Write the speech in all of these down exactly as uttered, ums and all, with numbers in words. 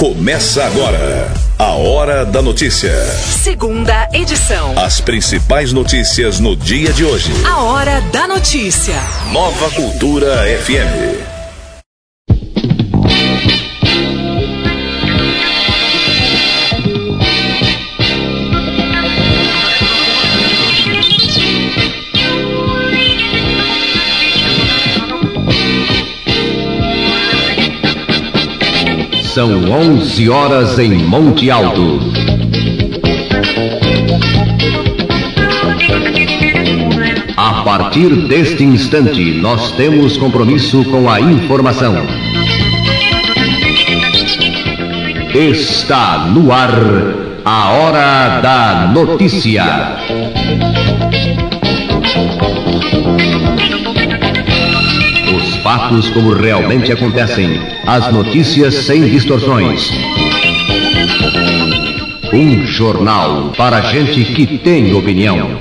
Começa agora a Hora da Notícia. Segunda edição. As principais notícias no dia de hoje. A Hora da Notícia. Nova Cultura F M. São onze horas em Monte Alto. A partir deste instante, nós temos compromisso com a informação. Está no ar a Hora da Notícia. Fatos como realmente acontecem, as notícias sem distorções. Um jornal para gente que tem opinião.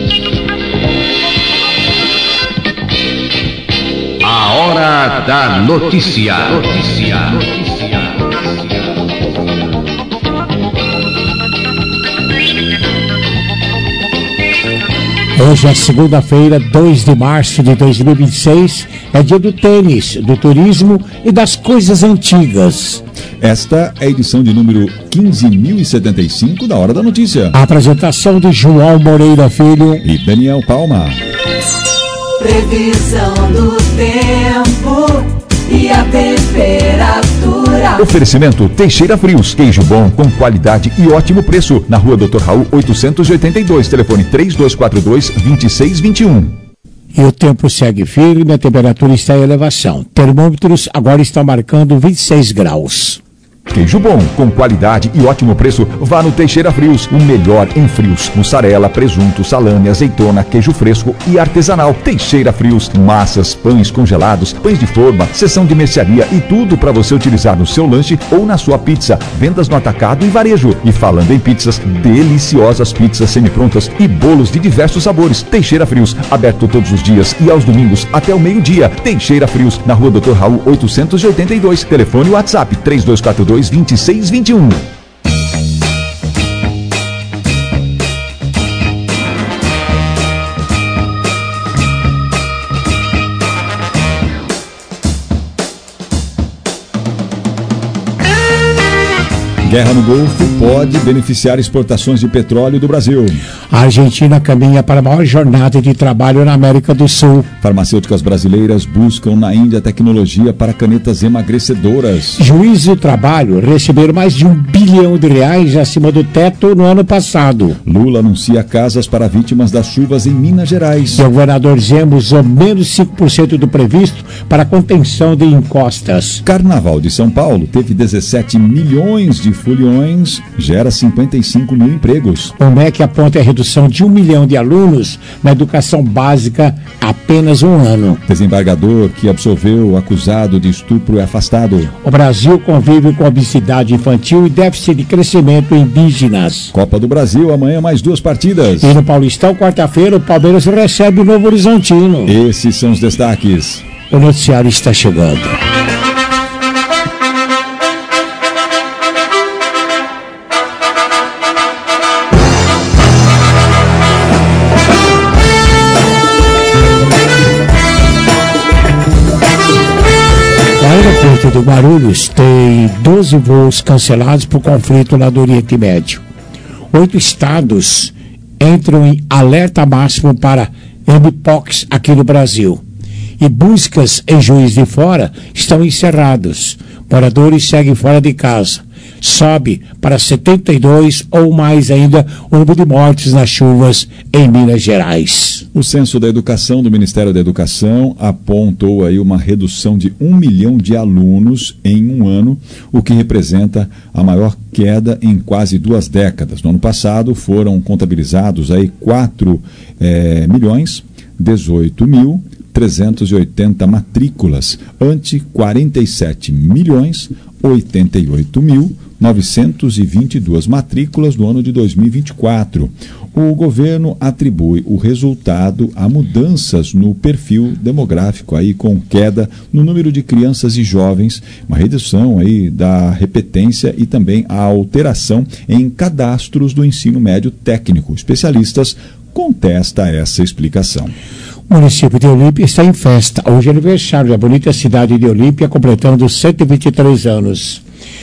A Hora da Notícia. Notícia. Hoje é segunda-feira, dois de março de dois mil e vinte e seis, é dia do tênis, do turismo e das coisas antigas. Esta é a edição de número quinze mil e setenta e cinco da Hora da Notícia. A apresentação de João Moreira Filho e Daniel Palma. Previsão do tempo e a temperatura. Oferecimento Teixeira Frios, queijo bom com qualidade e ótimo preço. Na rua doutor Raul oitocentos e oitenta e dois, telefone três dois quatro dois, dois seis dois um. E o tempo segue firme, a temperatura está em elevação. Termômetros agora estão marcando vinte e seis graus. Queijo bom, com qualidade e ótimo preço, vá no Teixeira Frios, o melhor em frios. Mussarela, presunto, salame, azeitona, queijo fresco e artesanal. Teixeira Frios, massas, pães congelados, pães de forma, seção de mercearia e tudo para você utilizar no seu lanche ou na sua pizza. Vendas no atacado e varejo. E falando em pizzas, deliciosas pizzas semi-prontas e bolos de diversos sabores. Teixeira Frios, aberto todos os dias e aos domingos até o meio-dia. Teixeira Frios, na rua doutor Raul oitocentos e oitenta e dois, telefone WhatsApp três dois quatro dois, dois seis dois um. Guerra no Golfo pode beneficiar exportações de petróleo do Brasil. A Argentina caminha para a maior jornada de trabalho na América do Sul. Farmacêuticas brasileiras buscam na Índia tecnologia para canetas emagrecedoras. Juízes do trabalho receberam mais de um bilhão de reais acima do teto no ano passado. Lula anuncia casas para vítimas das chuvas em Minas Gerais. E o governador Zema usou menos cinco por cento do previsto para contenção de encostas. Carnaval de São Paulo teve dezessete milhões de foliões, gera cinquenta e cinco mil empregos. O M E C aponta a redução de um milhão de alunos na educação básica apenas um ano. Desembargador que absolveu o acusado de estupro é afastado. O Brasil convive com obesidade infantil e déficit de crescimento indígenas. Copa do Brasil, amanhã mais duas partidas. E no Paulistão, quarta-feira, o Palmeiras recebe o Novo Horizontino. Esses são os destaques. O noticiário está chegando. O aeroporto de Guarulhos tem doze voos cancelados por conflito lá do Oriente Médio. Oito estados entram em alerta máximo para M-Pox aqui no Brasil. E buscas em Juiz de Fora estão encerradas. Moradores seguem fora de casa. Sobe para setenta e dois ou mais ainda o número de mortes nas chuvas em Minas Gerais. O Censo da Educação do Ministério da Educação apontou aí uma redução de um milhão de alunos em um ano, o que representa a maior queda em quase duas décadas. No ano passado foram contabilizados aí quatro é, milhões, dezoito mil, trezentos e oitenta matrículas, ante quarenta e sete milhões, oitenta e oito mil, novecentos e vinte e duas matrículas no ano de dois mil e vinte e quatro. O governo atribui o resultado a mudanças no perfil demográfico, aí com queda no número de crianças e jovens, uma redução aí da repetência e também a alteração em cadastros do ensino médio técnico. Especialistas contestam essa explicação. O município de Olímpia está em festa. Hoje é aniversário da bonita cidade de Olímpia, completando cento e vinte e três anos.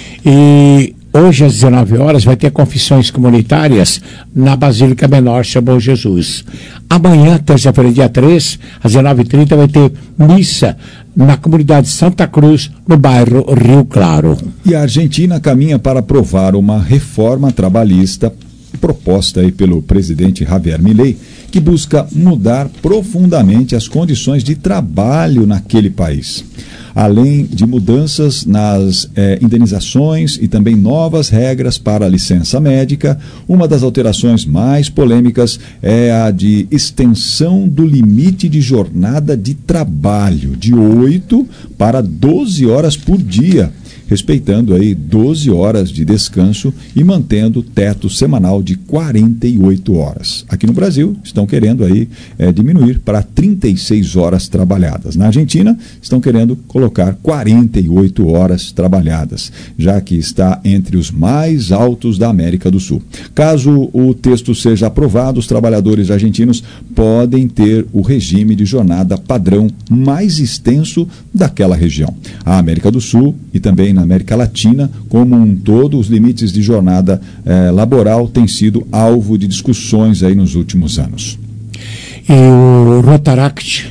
E hoje, às dezenove horas, vai ter confissões comunitárias na Basílica Menor São Bom Jesus. Amanhã, terça-feira, dia três, às dezenove e trinta, vai ter missa na comunidade Santa Cruz, no bairro Rio Claro. E a Argentina caminha para aprovar uma reforma trabalhista proposta aí pelo presidente Javier Milei, que busca mudar profundamente as condições de trabalho naquele país. Além de mudanças nas eh, indenizações e também novas regras para a licença médica, uma das alterações mais polêmicas é a de extensão do limite de jornada de trabalho, de oito para doze horas por dia, respeitando aí doze horas de descanso e mantendo teto semanal de quarenta e oito horas. Aqui no Brasil, estão querendo aí é, diminuir para trinta e seis horas trabalhadas. Na Argentina, estão querendo colocar quarenta e oito horas trabalhadas, já que está entre os mais altos da América do Sul. Caso o texto seja aprovado, os trabalhadores argentinos podem ter o regime de jornada padrão mais extenso daquela região. A América do Sul e também na América Latina, como um todo, os limites de jornada eh, laboral têm sido alvo de discussões aí nos últimos anos. E o Rotaract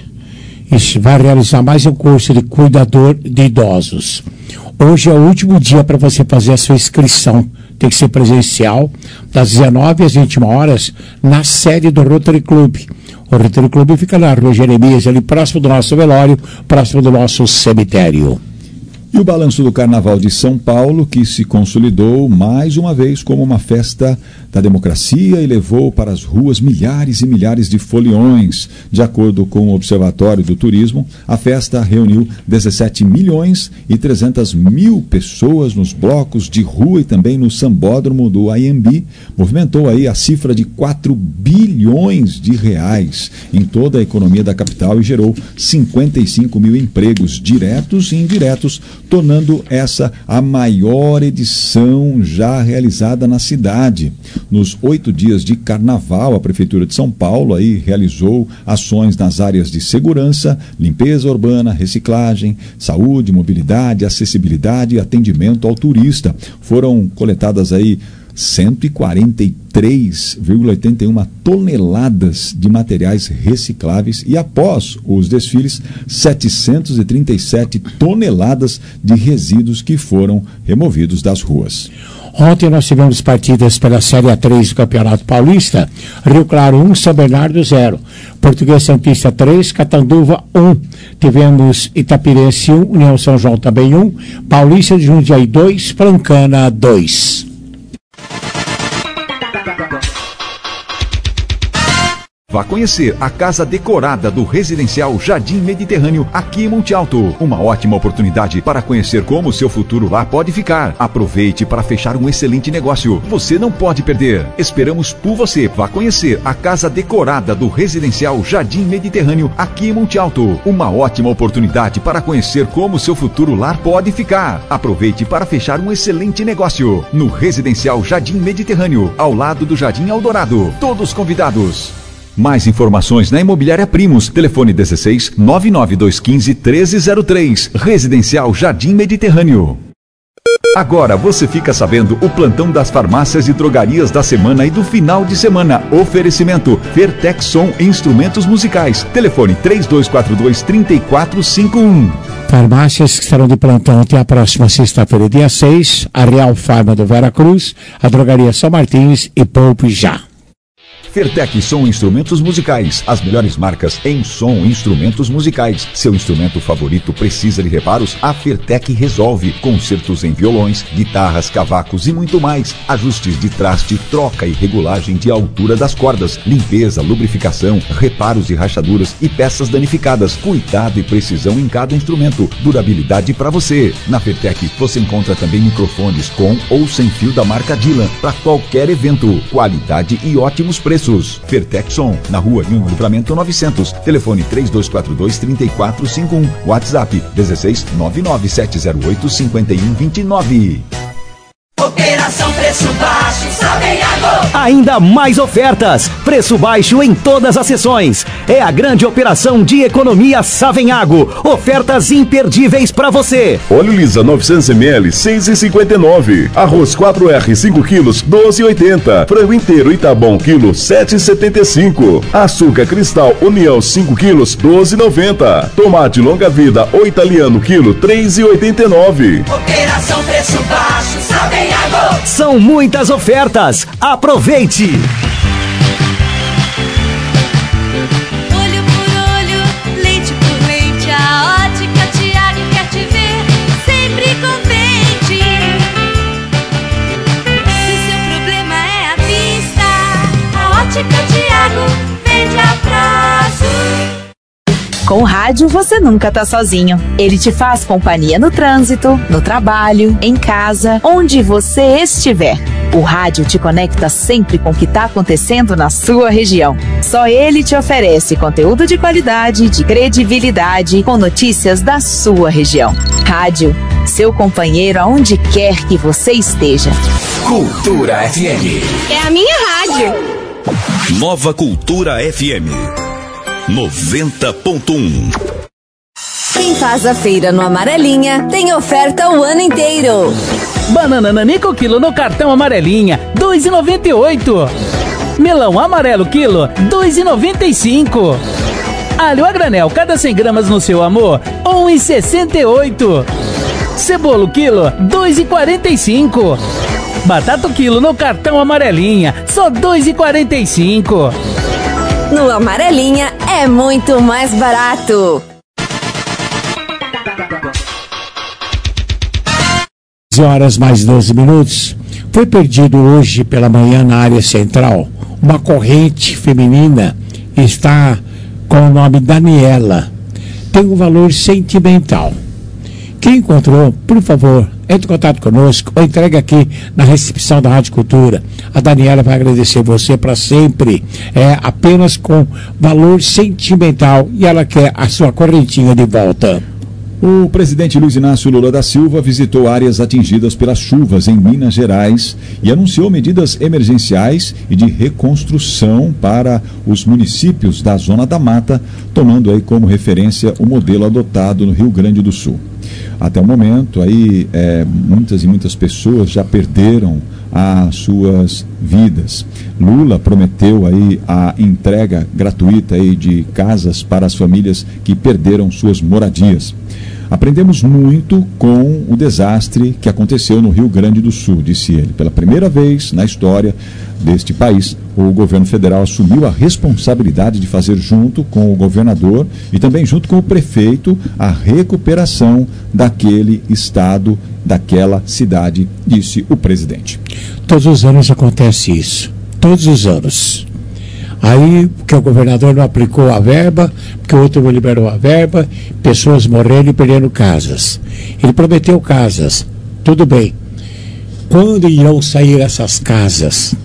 vai realizar mais um curso de cuidador de idosos. Hoje é o último dia para você fazer a sua inscrição. Tem que ser presencial, das dezenove às vinte e uma horas, na sede do Rotary Club. O Rotary Club fica na Rua Jeremias, ali próximo do nosso velório, próximo do nosso cemitério. E o balanço do Carnaval de São Paulo, que se consolidou mais uma vez como uma festa da democracia e levou para as ruas milhares e milhares de foliões. De acordo com o Observatório do Turismo, a festa reuniu dezessete milhões e trezentas mil pessoas nos blocos de rua e também no sambódromo do A M B. Movimentou aí a cifra de quatro bilhões de reais em toda a economia da capital e gerou cinquenta e cinco mil empregos diretos e indiretos, tornando essa a maior edição já realizada na cidade. Nos oito dias de carnaval, a Prefeitura de São Paulo aí realizou ações nas áreas de segurança, limpeza urbana, reciclagem, saúde, mobilidade, acessibilidade e atendimento ao turista. Foram coletadas aí cento e quarenta e três vírgula oitenta e uma toneladas de materiais recicláveis e, após os desfiles, setecentos e trinta e sete toneladas de resíduos que foram removidos das ruas. Ontem nós tivemos partidas pela Série A três do Campeonato Paulista. Rio Claro um, São Bernardo zero. Português Santista três, Catanduva um. Tivemos Itapirense um, União São João também um. Paulista de Jundiaí dois, Francana dois. Vá conhecer a casa decorada do Residencial Jardim Mediterrâneo, aqui em Monte Alto. Uma ótima oportunidade para conhecer como o seu futuro lá pode ficar. Aproveite para fechar um excelente negócio. Você não pode perder. Esperamos por você. Vá conhecer a casa decorada do Residencial Jardim Mediterrâneo, aqui em Monte Alto. Uma ótima oportunidade para conhecer como o seu futuro lar pode ficar. Aproveite para fechar um excelente negócio. No Residencial Jardim Mediterrâneo, ao lado do Jardim Eldorado. Todos convidados. Mais informações na Imobiliária Primos. Telefone dezesseis, nove nove dois um cinco, treze zero três. Residencial Jardim Mediterrâneo. Agora você fica sabendo o plantão das farmácias e drogarias da semana e do final de semana. Oferecimento Fertex Som Instrumentos Musicais. Telefone três dois quatro dois, três quatro cinco um. Farmácias que estarão de plantão até a próxima sexta-feira, dia seis. A Real Farma do Vera Cruz, a Drogaria São Martins e Poupe Já. Fertec Som Instrumentos Musicais, as melhores marcas em som instrumentos musicais. Seu instrumento favorito precisa de reparos? A Fertec resolve. Concertos em violões, guitarras, cavacos e muito mais. Ajustes de traste, troca e regulagem de altura das cordas, limpeza, lubrificação, reparos de rachaduras e peças danificadas. Cuidado e precisão em cada instrumento. Durabilidade para você. Na Fertec você encontra também microfones com ou sem fio da marca Dylan para qualquer evento. Qualidade e ótimos preços. preços. Fertexon, na rua Rio Livramento novecentos. Telefone três dois quatro dois, três quatro cinco um. WhatsApp dezesseis nove nove sete zero oito cinco um dois nove. Operação Preço Baixo, Savenhago. Ainda mais ofertas. Preço baixo em todas as sessões. É a grande operação de economia Savenhago. Ofertas imperdíveis para você. Óleo Lisa novecentos mililitros, seis reais e cinquenta e nove centavos. Arroz quatro R, cinco quilos, doze reais e oitenta centavos. Frango inteiro Itabom, quilo, sete reais e setenta e cinco centavos. Açúcar Cristal União, cinco quilos, doze reais e noventa centavos. Tomate Longa Vida ou Italiano, quilo, três reais e oitenta e nove centavos. Operação Preço Baixo, Savenhago. São muitas ofertas. Aproveite! Olho por olho, leite por leite, a Ótica Tiago quer te ver sempre contente. Se o seu problema é a vista, a Ótica Tiago vende a prazo. Com o rádio você nunca tá sozinho. Ele te faz companhia no trânsito, no trabalho, em casa, onde você estiver. O rádio te conecta sempre com o que está acontecendo na sua região. Só ele te oferece conteúdo de qualidade, de credibilidade, com notícias da sua região. Rádio, seu companheiro aonde quer que você esteja. Cultura F M. É a minha rádio. Nova Cultura F M. noventa ponto um. Quem faz a feira no Amarelinha tem oferta o ano inteiro. Banana nanico quilo no cartão Amarelinha, dois reais e noventa e oito centavos. Melão amarelo quilo, dois reais e noventa e cinco centavos. Alho a granel, cada cem gramas no seu amor, um real e sessenta e oito centavos. Cebola quilo, dois reais e quarenta e cinco centavos. Batata quilo no cartão Amarelinha, só dois reais e quarenta e cinco centavos. No Amarelinha é muito mais barato. onze horas mais doze minutos. Foi perdido hoje pela manhã na área central uma corrente feminina. Está com o nome Daniela. Tem um valor sentimental. Quem encontrou, por favor, entre em contato conosco ou entregue aqui na recepção da Rádio Cultura. A Daniela vai agradecer você para sempre. É apenas com valor sentimental e ela quer a sua correntinha de volta. O presidente Luiz Inácio Lula da Silva visitou áreas atingidas pelas chuvas em Minas Gerais e anunciou medidas emergenciais e de reconstrução para os municípios da Zona da Mata, tomando aí como referência o modelo adotado no Rio Grande do Sul. Até o momento, aí, é, muitas e muitas pessoas já perderam as suas vidas. Lula prometeu aí a entrega gratuita aí de casas para as famílias que perderam suas moradias. Aprendemos muito com o desastre que aconteceu no Rio Grande do Sul, disse ele. Pela primeira vez na história deste país, o governo federal assumiu a responsabilidade de fazer junto com o governador e também junto com o prefeito a recuperação daquele estado, daquela cidade, disse o presidente. Todos os anos acontece isso. Todos os anos. Aí, porque o governador não aplicou a verba, porque o outro não liberou a verba, pessoas morrendo e perdendo casas. Ele prometeu casas. Tudo bem. Quando irão sair essas casas?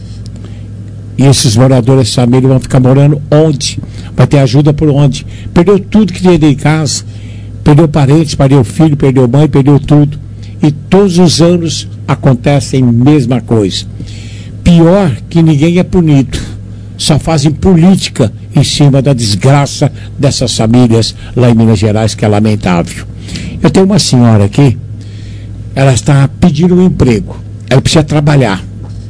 E esses moradores, essa família, vão ficar morando onde? Vai ter ajuda por onde? Perdeu tudo que tinha em casa. Perdeu parentes, perdeu filho, perdeu mãe, perdeu tudo. E todos os anos acontece a mesma coisa. Pior que ninguém é punido. Só fazem política em cima da desgraça dessas famílias lá em Minas Gerais, que é lamentável. Eu tenho uma senhora aqui, ela está pedindo um emprego, ela precisa trabalhar.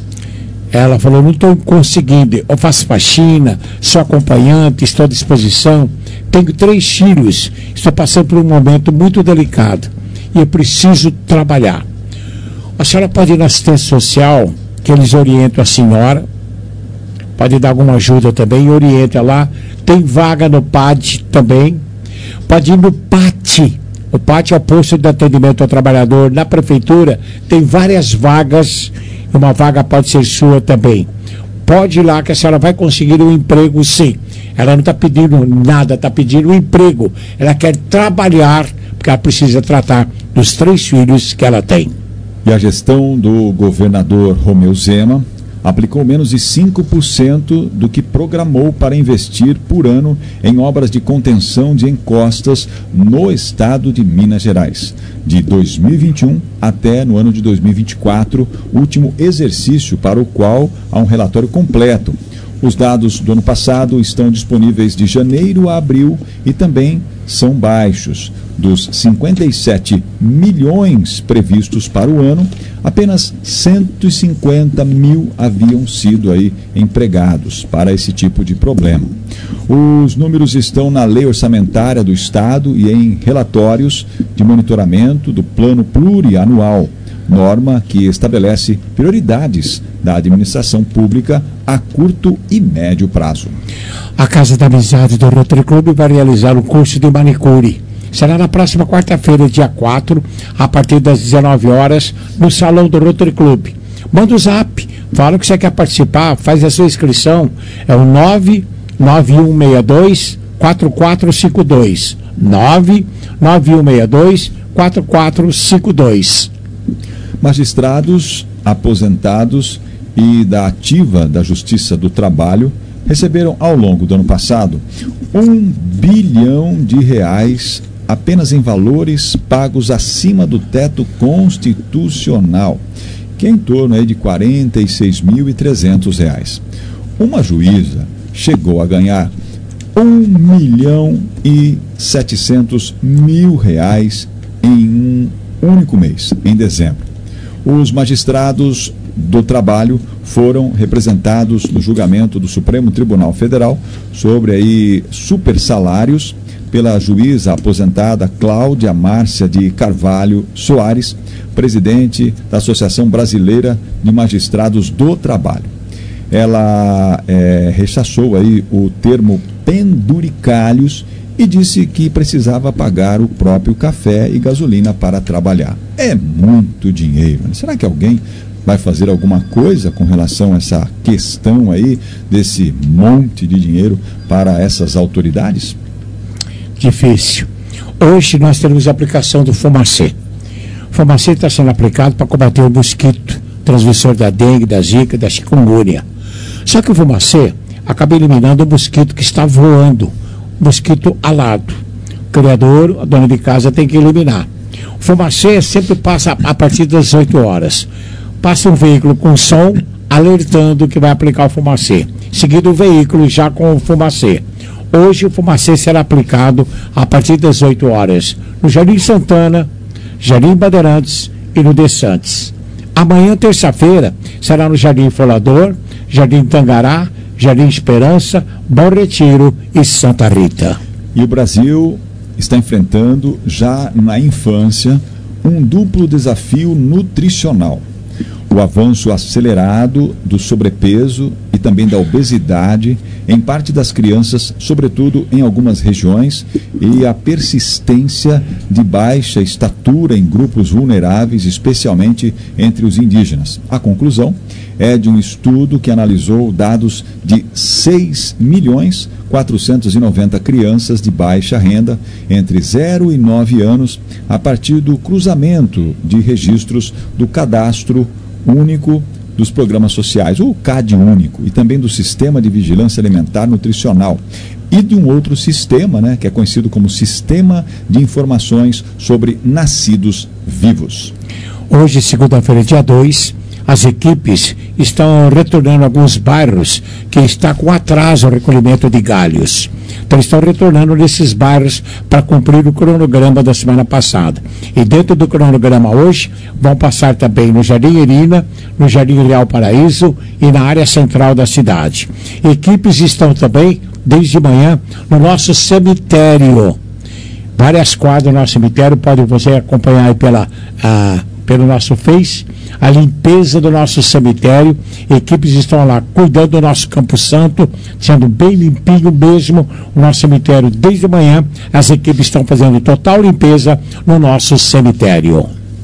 Ela falou, não estou conseguindo, eu faço faxina, sou acompanhante, estou à disposição, tenho três filhos, estou passando por um momento muito delicado e eu preciso trabalhar. A senhora pode ir na assistência social, que eles orientam a senhora, pode dar alguma ajuda também, orienta lá. Tem vaga no P A D também. Pode ir no P A T. O P A T é o posto de atendimento ao trabalhador na prefeitura. Tem várias vagas. Uma vaga pode ser sua também. Pode ir lá que a senhora vai conseguir um emprego, sim. Ela não está pedindo nada, está pedindo um emprego. Ela quer trabalhar, porque ela precisa tratar dos três filhos que ela tem. E a gestão do governador Romeu Zema aplicou menos de cinco por cento do que programou para investir por ano em obras de contenção de encostas no estado de Minas Gerais, de dois mil e vinte e um até no ano de dois mil e vinte e quatro, último exercício para o qual há um relatório completo. Os dados do ano passado estão disponíveis de janeiro a abril e também são baixos. Dos cinquenta e sete milhões previstos para o ano, apenas cento e cinquenta mil haviam sido aí empregados para esse tipo de problema. Os números estão na lei orçamentária do Estado e em relatórios de monitoramento do Plano Plurianual, norma que estabelece prioridades da administração pública a curto e médio prazo. A Casa da Amizade do Rotary Club vai realizar um curso de manicure. Será na próxima quarta-feira, dia quatro, a partir das dezenove horas, no Salão do Rotary Club. Manda o zap, fala que você quer participar, faz a sua inscrição. É o nove nove um seis dois quatro quatro cinco dois. nove nove um seis dois quatro quatro cinco dois. Magistrados, aposentados e da ativa da Justiça do Trabalho receberam ao longo do ano passado um bilhão de reais apenas em valores pagos acima do teto constitucional, que é em torno aí de quarenta e seis mil e trezentos reais. Uma juíza chegou a ganhar um milhão e setecentos mil reais em um único mês, em dezembro. Os magistrados do trabalho foram representados no julgamento do Supremo Tribunal Federal sobre aí super salários pela juíza aposentada Cláudia Márcia de Carvalho Soares, presidente da Associação Brasileira de Magistrados do Trabalho. Ela é, rechaçou aí o termo penduricalhos e disse que precisava pagar o próprio café e gasolina para trabalhar. É muito dinheiro. Será que alguém vai fazer alguma coisa com relação a essa questão aí, desse monte de dinheiro para essas autoridades? Difícil. Hoje nós temos a aplicação do Fumacê. O Fumacê está sendo aplicado para combater o mosquito transmissor da dengue, da zika, da chikungunya. Só que o Fumacê acaba eliminando o mosquito que está voando, o mosquito alado. O criador, a dona de casa, tem que eliminar. O Fumacê sempre passa a partir das dezoito horas. Passa um veículo com som alertando que vai aplicar o Fumacê. Seguido o veículo já com o Fumacê. Hoje o Fumacê será aplicado a partir das dezoito horas no Jardim Santana, Jardim Bandeirantes e no Dessantes. Amanhã, terça-feira, será no Jardim Folador, Jardim Tangará, Jardim Esperança, Bom Retiro e Santa Rita. E o Brasil está enfrentando, já na infância, um duplo desafio nutricional. O avanço acelerado do sobrepeso e também da obesidade em parte das crianças, sobretudo em algumas regiões, e a persistência de baixa estatura em grupos vulneráveis, especialmente entre os indígenas. A conclusão é de um estudo que analisou dados de seis milhões quatrocentas e noventa crianças de baixa renda entre zero e nove anos, a partir do cruzamento de registros do Cadastro Único dos Programas Sociais, o CAD Único, e também do Sistema de Vigilância Alimentar Nutricional, e de um outro sistema, né, que é conhecido como Sistema de Informações sobre Nascidos Vivos. Hoje, segunda-feira, dia dois, as equipes estão retornando a alguns bairros que está com atraso o recolhimento de galhos. Então estão retornando nesses bairros para cumprir o cronograma da semana passada. E dentro do cronograma hoje, vão passar também no Jardim Irina, no Jardim Real Paraíso e na área central da cidade. Equipes estão também, desde manhã, no nosso cemitério. Várias quadras do nosso cemitério, pode você acompanhar aí pela, ah, pelo nosso Face, a limpeza do nosso cemitério. Equipes estão lá cuidando do nosso Campo Santo, sendo bem limpinho mesmo o nosso cemitério. Desde manhã, as equipes estão fazendo total limpeza no nosso cemitério.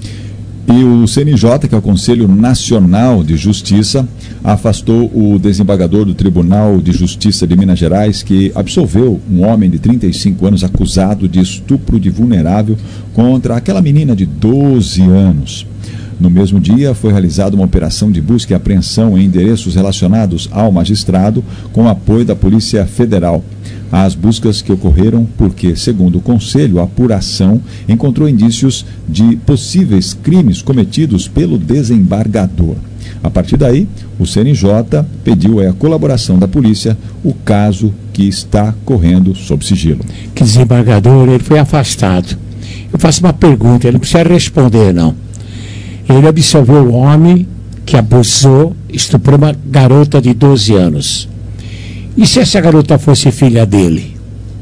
E o C N J, que é o Conselho Nacional de Justiça, afastou o desembargador do Tribunal de Justiça de Minas Gerais, que absolveu um homem de trinta e cinco anos acusado de estupro de vulnerável contra aquela menina de doze anos. No mesmo dia, foi realizada uma operação de busca e apreensão em endereços relacionados ao magistrado, com o apoio da Polícia Federal. As buscas que ocorreram porque, segundo o Conselho, a apuração encontrou indícios de possíveis crimes cometidos pelo desembargador. A partir daí, o C N J pediu a colaboração da polícia, o caso que está correndo sob sigilo. Que desembargador, ele foi afastado. Eu faço uma pergunta, ele não precisa responder, não. Ele absolveu o homem que abusou, estuprou uma garota de doze anos. E se essa garota fosse filha dele?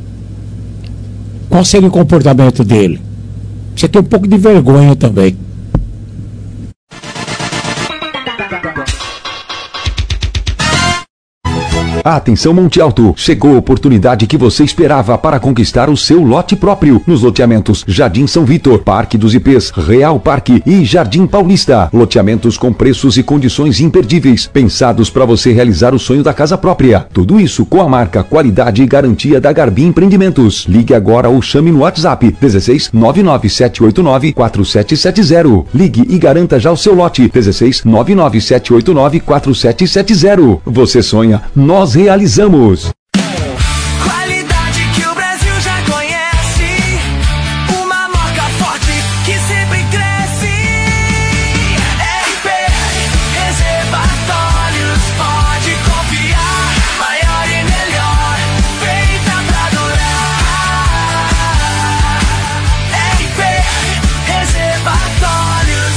Qual seria o comportamento dele? Você tem um pouco de vergonha também. Atenção, Monte Alto! Chegou a oportunidade que você esperava para conquistar o seu lote próprio nos loteamentos Jardim São Vitor, Parque dos Ipês, Real Parque e Jardim Paulista. Loteamentos com preços e condições imperdíveis, pensados para você realizar o sonho da casa própria. Tudo isso com a marca, qualidade e garantia da Garbi Empreendimentos. Ligue agora ou chame no WhatsApp dezesseis nove nove sete oito nove quatro sete sete zero. Ligue e garanta já o seu lote dezesseis nove nove sete oito nove quatro sete sete zero. Você sonha, nós realizamos. Qualidade que o Brasil já conhece, uma marca forte que sempre cresce. R P Reservatórios, pode confiar, maior e melhor, feita pra durar. R P Reservatórios.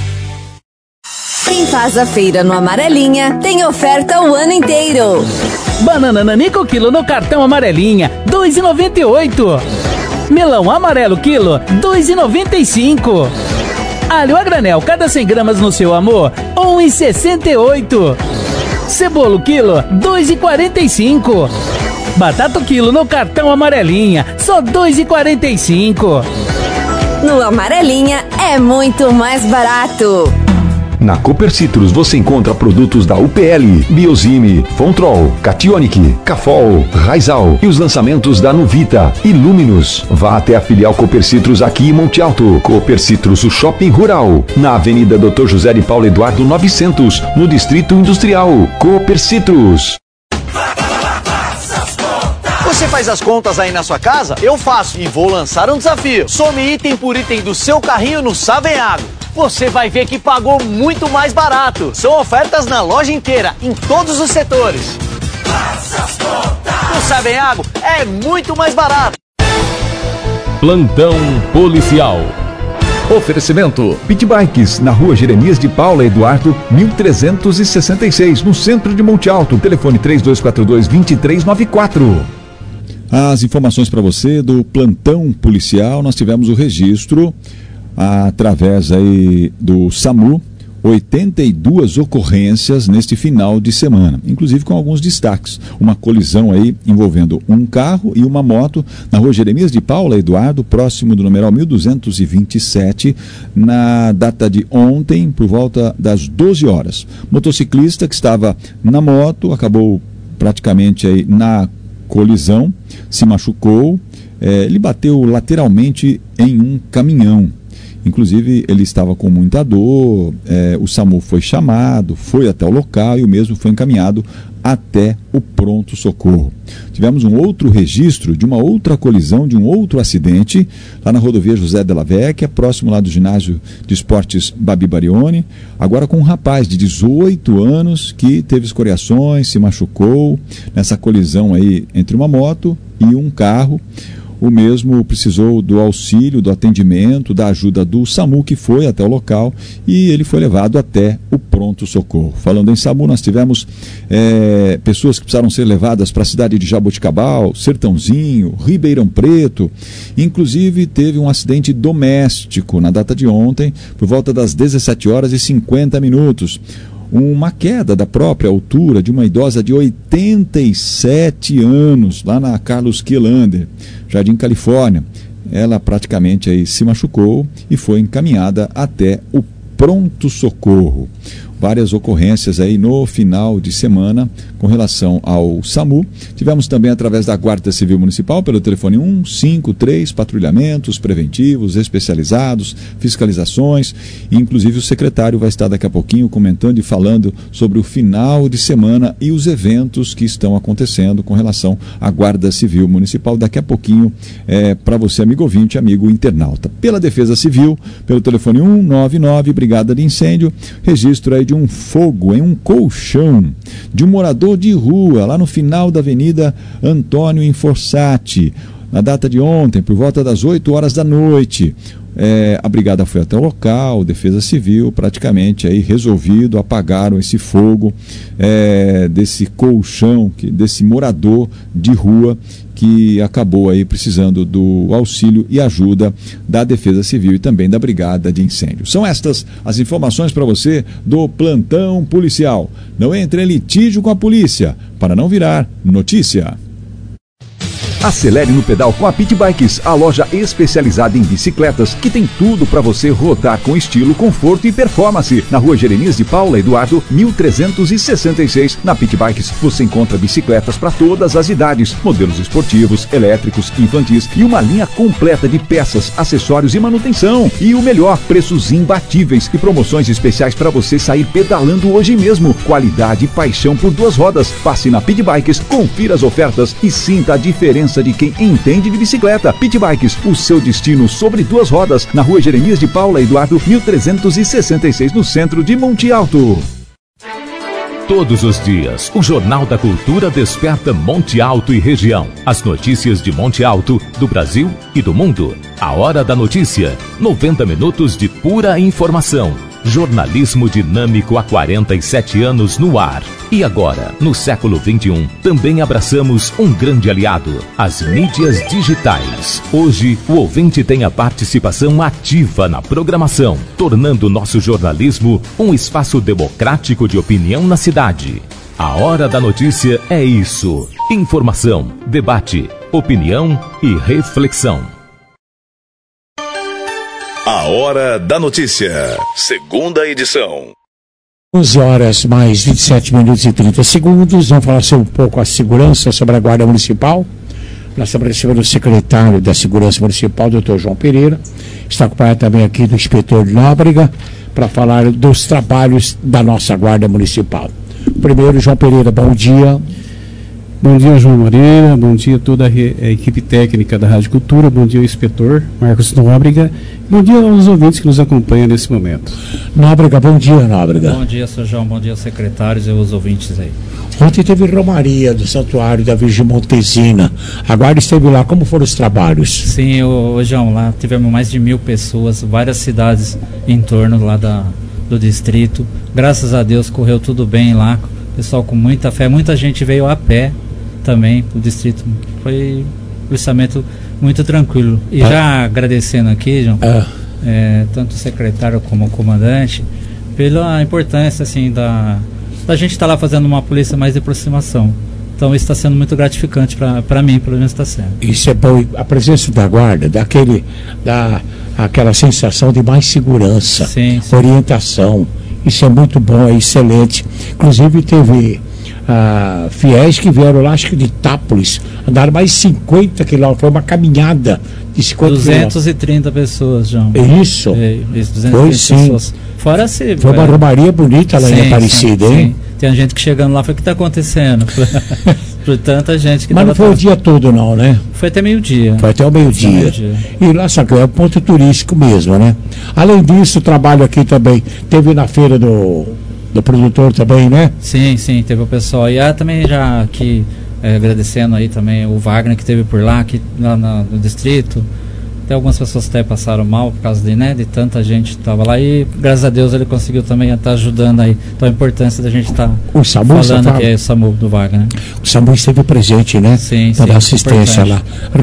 Quem faz a feira no Amarelinha tem oferta o ano inteiro. Banana Nanico quilo no cartão Amarelinha, dois reais e noventa e oito centavos. Melão amarelo quilo, dois reais e noventa e cinco centavos. Alho a granel, cada cem gramas no seu amor, um real e sessenta e oito centavos. Cebola quilo, dois reais e quarenta e cinco centavos. Batata quilo no cartão Amarelinha, só dois reais e quarenta e cinco centavos. No Amarelinha é muito mais barato. Na Cooper Citrus você encontra produtos da U P L, Biozime, Fontrol, Cationic, Cafol, Raizal e os lançamentos da Nuvita e Luminus. Vá até a filial Cooper Citrus aqui em Monte Alto. Cooper Citrus, o shopping rural, na Avenida doutor José de Paulo Eduardo novecentos, no Distrito Industrial. Cooper Citrus. Você faz as contas aí na sua casa? Eu faço e vou lançar um desafio. Some item por item do seu carrinho no Savenhago. Você vai ver que pagou muito mais barato. São ofertas na loja inteira, em todos os setores. No Savenhago é muito mais barato. Plantão policial. Oferecimento Pit Bikes, na rua Jeremias de Paula Eduardo, mil trezentos e sessenta e seis, no centro de Monte Alto. Telefone três dois quatro dois, dois três nove quatro. As informações para você do plantão policial, nós tivemos o registro através aí do SAMU, oitenta e duas ocorrências neste final de semana, inclusive com alguns destaques. Uma colisão aí envolvendo um carro e uma moto na rua Jeremias de Paula Eduardo, próximo do numeral mil duzentos e vinte e sete, na data de ontem, por volta das doze horas. Motociclista que estava na moto acabou praticamente aí na colisão, se machucou, é, ele bateu lateralmente em um caminhão. Inclusive, ele estava com muita dor, é, o SAMU foi chamado, foi até o local e o mesmo foi encaminhado até o pronto-socorro. Tivemos um outro registro de uma outra colisão, de um outro acidente, lá na rodovia José Della Vecchia, próximo lá do ginásio de esportes Babi Barione, agora com um rapaz de dezoito anos que teve escoriações, se machucou nessa colisão aí entre uma moto e um carro. O mesmo precisou do auxílio, do atendimento, da ajuda do SAMU, que foi até o local, e ele foi levado até o pronto-socorro. Falando em SAMU, nós tivemos é, pessoas que precisaram ser levadas para a cidade de Jaboticabal, Sertãozinho, Ribeirão Preto. Inclusive, teve um acidente doméstico na data de ontem, por volta das dezessete horas e cinquenta minutos. Uma queda da própria altura de uma idosa de oitenta e sete anos, lá na Carlos Kielander, Jardim Califórnia. Ela praticamente aí se machucou e foi encaminhada até o pronto-socorro. várias ocorrências aí no final de semana com relação ao SAMU. Tivemos também através da Guarda Civil Municipal pelo telefone um cinco três, patrulhamentos preventivos, especializados, fiscalizações, e inclusive o secretário vai estar daqui a pouquinho comentando e falando sobre o final de semana e os eventos que estão acontecendo com relação à Guarda Civil Municipal. Daqui a pouquinho, é, para você, amigo ouvinte, amigo internauta. Pela Defesa Civil, pelo telefone um nove nove, Brigada de Incêndio, registro aí de um fogo em um colchão de um morador de rua, lá no final da Avenida Antônio Inforsati, na data de ontem, por volta das oito horas da noite. É, a brigada foi até o local, Defesa Civil, praticamente aí resolvido, apagaram esse fogo é, desse colchão, que, desse morador de rua que acabou aí precisando do auxílio e ajuda da Defesa Civil e também da Brigada de Incêndio. São estas as informações para você do Plantão Policial. Não entre em litígio com a polícia, para não virar notícia. Acelere no pedal com a Pit Bikes, a loja especializada em bicicletas que tem tudo para você rodar com estilo, conforto e performance. Na rua Jeremias de Paula Eduardo, mil trezentos e sessenta e seis. Na Pit Bikes você encontra bicicletas para todas as idades, modelos esportivos, elétricos, infantis e uma linha completa de peças, acessórios e manutenção. E o melhor, preços imbatíveis e promoções especiais para você sair pedalando hoje mesmo. Qualidade e paixão por duas rodas. Passe na Pit Bikes, confira as ofertas e sinta a diferença de quem entende de bicicleta. Pit Bikes, o seu destino sobre duas rodas, na rua Jeremias de Paula Eduardo, mil trezentos e sessenta e seis, no centro de Monte Alto. Todos os dias, o Jornal da Cultura desperta Monte Alto e região. As notícias de Monte Alto, do Brasil e do mundo. A Hora da Notícia. noventa minutos de pura informação. Jornalismo dinâmico há quarenta e sete anos no ar. E agora, no século vinte e um, também abraçamos um grande aliado, as mídias digitais. Hoje, o ouvinte tem a participação ativa na programação, tornando nosso jornalismo um espaço democrático de opinião na cidade. A Hora da Notícia é isso: informação, debate, opinião e reflexão. A Hora da Notícia, segunda edição. onze horas mais vinte e sete minutos e trinta segundos. Vamos falar sobre um pouco a segurança, sobre a Guarda Municipal. Nós estamos recebendo o secretário da Segurança Municipal, doutor João Pereira. Está acompanhado também aqui do inspetor Nóbrega, para falar dos trabalhos da nossa Guarda Municipal. Primeiro, João Pereira, bom dia. Bom dia, João Moreira, bom dia a toda a, re, a equipe técnica da Rádio Cultura, bom dia ao inspetor Marcos Nóbrega, bom dia aos ouvintes que nos acompanham nesse momento. Nóbrega, bom dia, Nóbrega. Bom dia, seu João, bom dia aos secretários e aos ouvintes aí. Ontem teve Romaria do Santuário da Virgem Montesina, a Guarda esteve lá, como foram os trabalhos? Sim, ô, ô, João, lá tivemos mais de mil pessoas, várias cidades em torno lá da, do distrito, graças a Deus correu tudo bem lá, pessoal com muita fé, muita gente veio a pé também, o distrito foi um orçamento muito tranquilo. E ah. já agradecendo aqui, João, ah. é, tanto o secretário como o comandante, pela importância assim, da, da gente estar tá lá fazendo uma polícia mais de aproximação. Então isso está sendo muito gratificante para mim, pelo menos está sendo. Isso é bom, a presença da guarda, daquele, da, aquela sensação de mais segurança, sim, sim. orientação, isso é muito bom, é excelente. Inclusive teve ah, fiéis que vieram lá, acho que de Itápolis, andaram mais cinquenta quilômetros, foi uma caminhada de cinquenta duzentas e trinta pessoas, João. Isso? É, isso, duzentas e trinta foi sim. pessoas. Fora se, foi uma romaria bonita lá sim, em Aparecida, sim, hein? Sim. Tem gente que chegando lá, foi o que está acontecendo? Por tanta gente que... Mas não foi tava... o dia todo não, né? Foi até meio-dia. Foi até o meio-dia. Meio e lá, sabe, é um ponto turístico mesmo, né? Além disso, o trabalho aqui também, teve na feira do, do produtor também, né? Sim, sim, teve o pessoal. E ah, também já aqui, é, agradecendo aí também o Wagner que teve por lá, aqui lá no, no distrito. Até algumas pessoas até passaram mal por causa de, né, de tanta gente que estava lá e graças a Deus ele conseguiu também estar ajudando aí. Então a importância da gente estar tá falando que é o SAMU do Wagner. O SAMU esteve presente, né? Sim, para sim, assistência lá.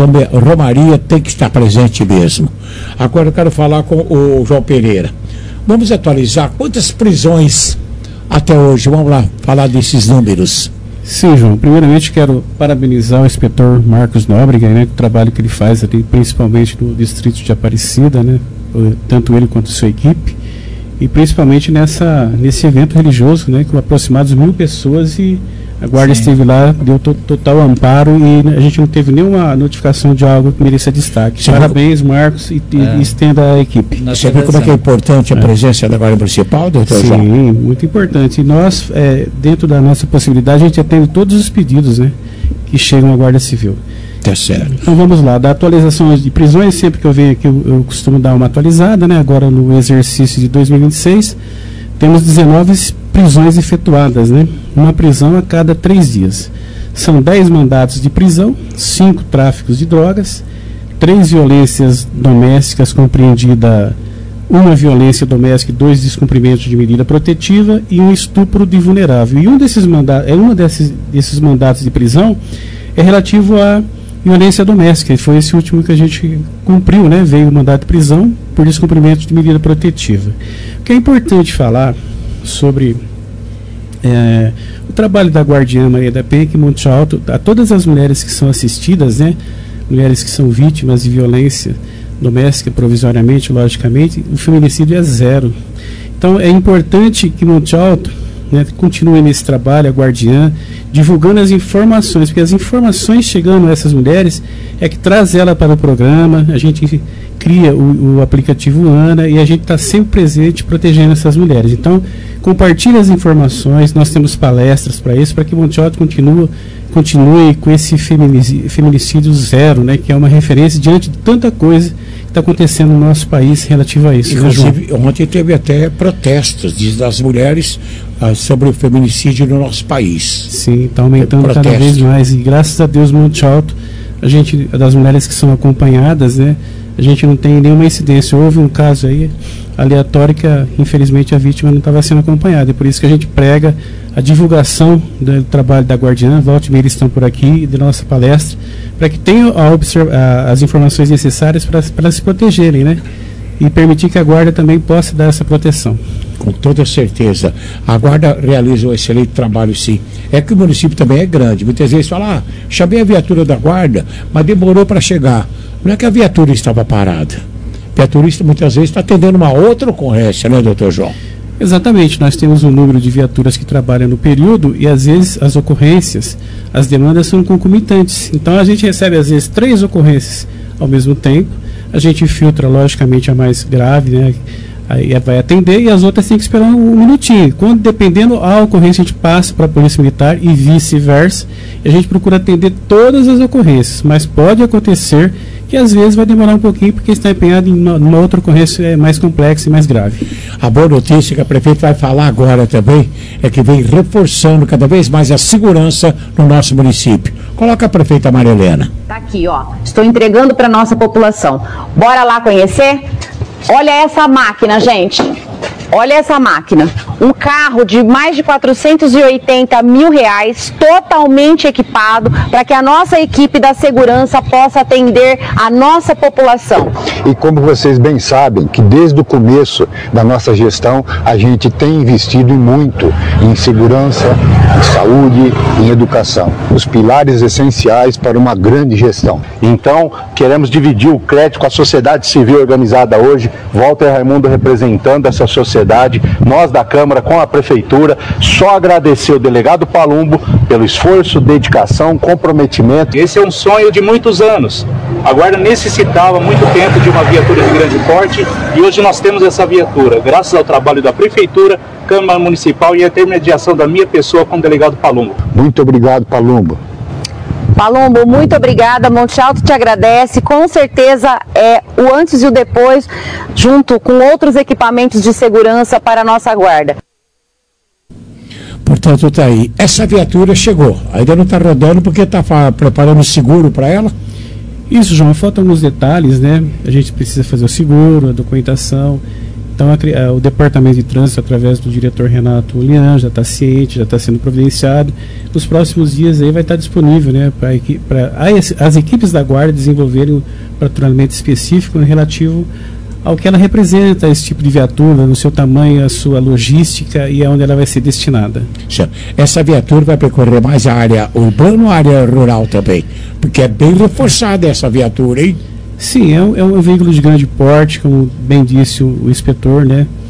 Romaria tem que estar presente mesmo. Agora eu quero falar com o João Pereira. Vamos atualizar quantas prisões até hoje? Vamos lá falar desses números. Sim, João. Primeiramente quero parabenizar o inspetor Marcos Nóbrega, né, o trabalho que ele faz ali, principalmente no distrito de Aparecida, né, tanto ele quanto sua equipe. e principalmente nessa, nesse evento religioso, né, com aproximados mil pessoas, e a guarda Sim. esteve lá, deu to, total amparo, e a gente não teve nenhuma notificação de algo que mereça destaque. Você Parabéns, viu? Marcos, e, é. e estenda a equipe. Você viu como é que é importante a presença é. da Guarda Municipal, doutor Sim, João? Sim, muito importante. E nós, é, dentro da nossa possibilidade, a gente atende todos os pedidos, né, que chegam à Guarda Civil. Tá certo. Então vamos lá, da atualização de prisões, sempre que eu venho aqui eu, eu costumo dar uma atualizada, né? Agora no exercício de dois mil e vinte e seis, temos dezenove prisões efetuadas, né? Uma prisão a cada três dias. São dez mandatos de prisão, cinco tráficos de drogas, três violências domésticas compreendida, uma violência doméstica e dois descumprimentos de medida protetiva e um estupro de vulnerável. E um desses mandatos, é uma desses, desses mandatos de prisão é relativo a violência doméstica, e foi esse último que a gente cumpriu, né? Veio o mandato de prisão por descumprimento de medida protetiva. O que é importante falar sobre é, o trabalho da Guardiã Maria da Penha, que Monte Alto, a todas as mulheres que são assistidas, né? Mulheres que são vítimas de violência doméstica, provisoriamente, logicamente, o feminicídio é zero. Então é importante que Monte Alto, né, continue nesse trabalho, a Guardiã, divulgando as informações, porque as informações chegando a essas mulheres é que traz ela para o programa, a gente cria o, o aplicativo Ana e a gente está sempre presente protegendo essas mulheres. Então, compartilhe as informações, nós temos palestras para isso, para que Monte Alto continue, continue com esse feminicídio, feminicídio zero, né, que é uma referência diante de tanta coisa que está acontecendo no nosso país relativo a isso. Inclusive, né, ontem teve até protestos das mulheres ah, sobre o feminicídio no nosso país. Sim, está aumentando cada vez mais, e graças a Deus, Monte Alto, a gente, das mulheres que são acompanhadas, né, a gente não tem nenhuma incidência. Houve um caso aí aleatório que, infelizmente, a vítima não estava sendo acompanhada, e por isso que a gente prega a divulgação do trabalho da Guardiã. Volte e meia, eles estão por aqui, de nossa palestra, para que tenham a a, as informações necessárias para se protegerem, né, e permitir que a Guarda também possa dar essa proteção. Com toda certeza. A Guarda realiza um excelente trabalho, sim. É que o município também é grande. Muitas vezes fala, ah, chamei a viatura da Guarda, mas demorou para chegar. Não é que a viatura estava parada. A viatura muitas vezes está atendendo uma outra ocorrência, né, doutor João? Exatamente. Nós temos um número de viaturas que trabalham no período e, às vezes, as ocorrências, as demandas são concomitantes. Então, a gente recebe, às vezes, três ocorrências ao mesmo tempo. A gente filtra, logicamente, a mais grave, né? Aí vai atender, e as outras tem que esperar um minutinho. Quando, dependendo a ocorrência, a gente passa para a Polícia Militar e vice-versa. A gente procura atender todas as ocorrências, mas pode acontecer que às vezes vai demorar um pouquinho porque está empenhado em uma, uma outra ocorrência mais complexa e mais grave. A boa notícia que a prefeita vai falar agora também é que vem reforçando cada vez mais a segurança no nosso município. Coloca a prefeita Maria Helena. Tá aqui, ó. Estou entregando para nossa população. Bora lá conhecer? Olha essa máquina, gente. Olha essa máquina. Um carro de mais de quatrocentos e oitenta mil reais, totalmente equipado, para que a nossa equipe da segurança possa atender a nossa população. E como vocês bem sabem, que desde o começo da nossa gestão, a gente tem investido muito em segurança, em saúde, em educação. Os pilares essenciais para uma grande gestão. Então, queremos dividir o crédito com a sociedade civil organizada hoje. Walter Raimundo representando essa sociedade, nós da Câmara com a Prefeitura, só agradecer o delegado Palumbo pelo esforço, dedicação, comprometimento. Esse é um sonho de muitos anos. A Guarda necessitava muito tempo de uma viatura de grande porte e hoje nós temos essa viatura, graças ao trabalho da Prefeitura, Câmara Municipal e a intermediação da minha pessoa com o delegado Palumbo. Muito obrigado, Palumbo. Palumbo, muito obrigada. Monte Alto te agradece. Com certeza é o antes e o depois, junto com outros equipamentos de segurança para a nossa Guarda. Portanto, está aí. Essa viatura chegou. Ainda não está rodando porque está preparando o seguro para ela? Isso, João. Faltam alguns detalhes, né? A gente precisa fazer o seguro, a documentação. Então, a, a, o Departamento de Trânsito, através do diretor Renato Lian, já está ciente, já está sendo providenciado. Nos próximos dias aí vai estar disponível, né, para as equipes da Guarda desenvolverem um patrulhamento específico, né, relativo ao que ela representa, esse tipo de viatura, no seu tamanho, a sua logística e aonde ela vai ser destinada. Essa viatura vai percorrer mais a área urbana ou a área rural também? Porque é bem reforçada essa viatura, hein? Sim, é um, é um veículo de grande porte, como bem disse o, o inspetor, né?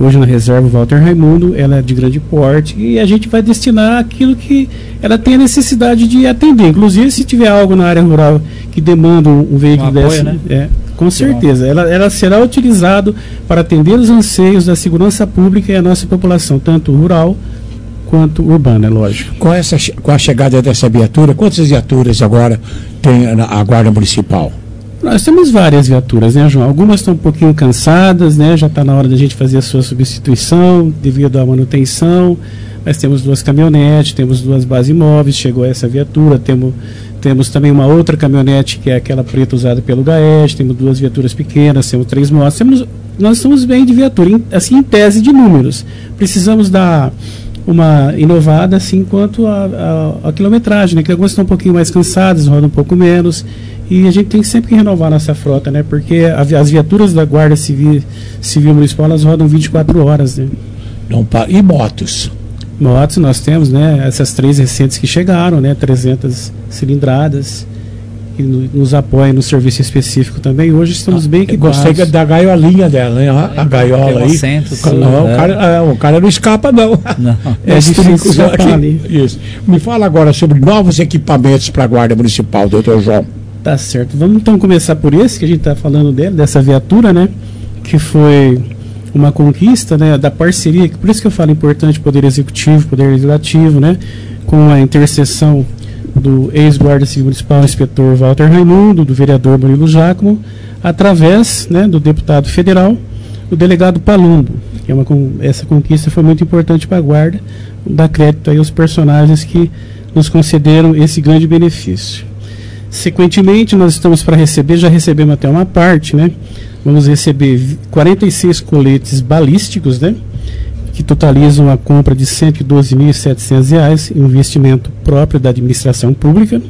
hoje na reserva Walter Raimundo, ela é de grande porte e a gente vai destinar aquilo que ela tem a necessidade de atender. Inclusive, se tiver algo na área rural que demanda um, um veículo Um apoio, desse, né? é, com certeza, ela, ela será utilizado para atender os anseios da segurança pública e a nossa população, tanto rural quanto urbana, é lógico. Com, essa, che- com a chegada dessa viatura, quantas viaturas agora tem a, a Guarda Municipal? Nós temos várias viaturas, né, João? Algumas estão um pouquinho cansadas, né? Já está na hora da gente fazer a sua substituição devido à manutenção. Nós temos duas caminhonetes, temos duas bases móveis, chegou essa viatura, temos, temos também uma outra caminhonete que é aquela preta usada pelo GAES, temos duas viaturas pequenas, temos três motos, temos, nós estamos bem de viatura, em, assim em tese de números. Precisamos dar uma inovada assim quanto a, a, a quilometragem, né? Que algumas estão um pouquinho mais cansadas, rodam um pouco menos. E a gente tem sempre que renovar a nossa frota, né? Porque a, as viaturas da Guarda Civil, Civil Municipal, elas rodam vinte e quatro horas, né? Não pa- E motos? Motos nós temos, né? Essas três recentes que chegaram, né? trezentas cilindradas, que no- nos apoiam no serviço específico também. Hoje estamos bem Eu equipados. gostei da gaiolinha dela, né? A, a gaiola tem um aí. assento, Não, tudo, o, né? cara, ah, o cara não escapa, não. Não. É Esse difícil trinco escapar aqui. ali. Isso. Me fala agora sobre novos equipamentos para a Guarda Municipal, doutor João. Tá certo. Vamos então começar por esse que a gente está falando dele, dessa viatura, né? Que foi uma conquista, né? Da parceria, que por isso que eu falo importante Poder Executivo, Poder Legislativo, né? Com a interseção do ex-guarda civil municipal, inspetor Walter Raimundo, do vereador Murilo Giacomo, através, né, do deputado federal, o delegado Palumbo. Que é uma, con- essa conquista foi muito importante para a Guarda, dar crédito aí aos personagens que nos concederam esse grande benefício. Sequentemente, nós estamos para receber, já recebemos até uma parte, né? Vamos receber vi- quarenta e seis coletes balísticos, né? Que totalizam a compra de cento e doze mil e setecentos reais, investimento próprio da administração pública.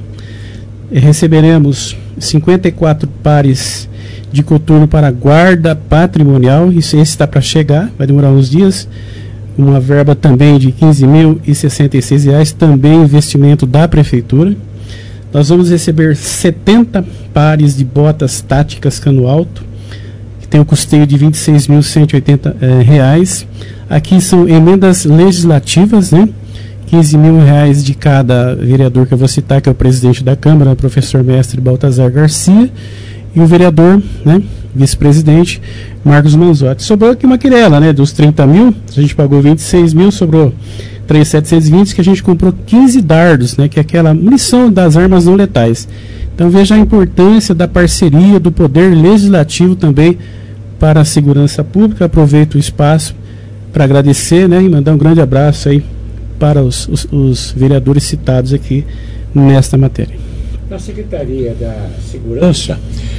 E receberemos cinquenta e quatro pares de coturno para a guarda patrimonial, isso esse está para chegar, vai demorar uns dias. Uma verba também de quinze mil e sessenta e seis reais, também investimento da prefeitura. Nós vamos receber setenta pares de botas táticas cano alto, que tem um custeio de vinte e seis mil cento e oitenta eh, reais. Aqui são emendas legislativas, né? quinze mil reais de cada vereador que eu vou citar, que é o presidente da Câmara, o professor mestre Baltazar Garcia, e o vereador, né, vice-presidente, Marcos Manzotti. Sobrou aqui uma querela, né, dos trinta mil, a gente pagou vinte e seis mil, sobrou três mil setecentos e vinte, que a gente comprou quinze dardos, né, que é aquela munição das armas não letais. Então veja a importância da parceria do Poder Legislativo também para a segurança pública. Aproveito o espaço para agradecer, né, e mandar um grande abraço aí para os, os, os vereadores citados aqui nesta matéria. A Secretaria da Segurança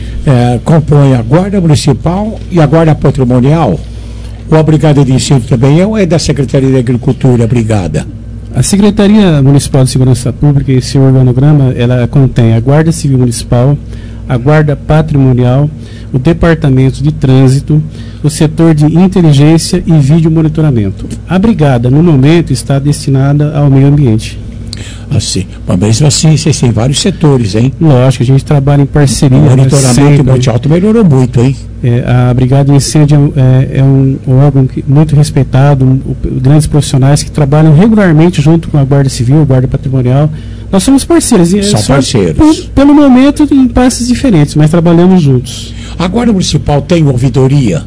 é, compõe a Guarda Municipal e a Guarda Patrimonial. Ou a Brigada de Ensino também é ou é da Secretaria da Agricultura, a Brigada? A Secretaria Municipal de Segurança Pública e seu organograma, ela contém a Guarda Civil Municipal, a Guarda Patrimonial, o Departamento de Trânsito, o setor de inteligência e vídeo monitoramento. A Brigada, no momento, está destinada ao meio ambiente. Assim, mas mesmo assim, vocês têm vários setores, hein? Lógico, a gente trabalha em parceria. O monitoramento em sempre. Monte Alto melhorou muito, hein? É, a Brigada de Incêndio é, é um, um órgão que, muito respeitado, um, um, grandes profissionais que trabalham regularmente junto com a Guarda Civil, a Guarda Patrimonial. Nós somos parceiros. e São só parceiros. Por, pelo momento, em passos diferentes, mas trabalhamos juntos. A Guarda Municipal tem ouvidoria?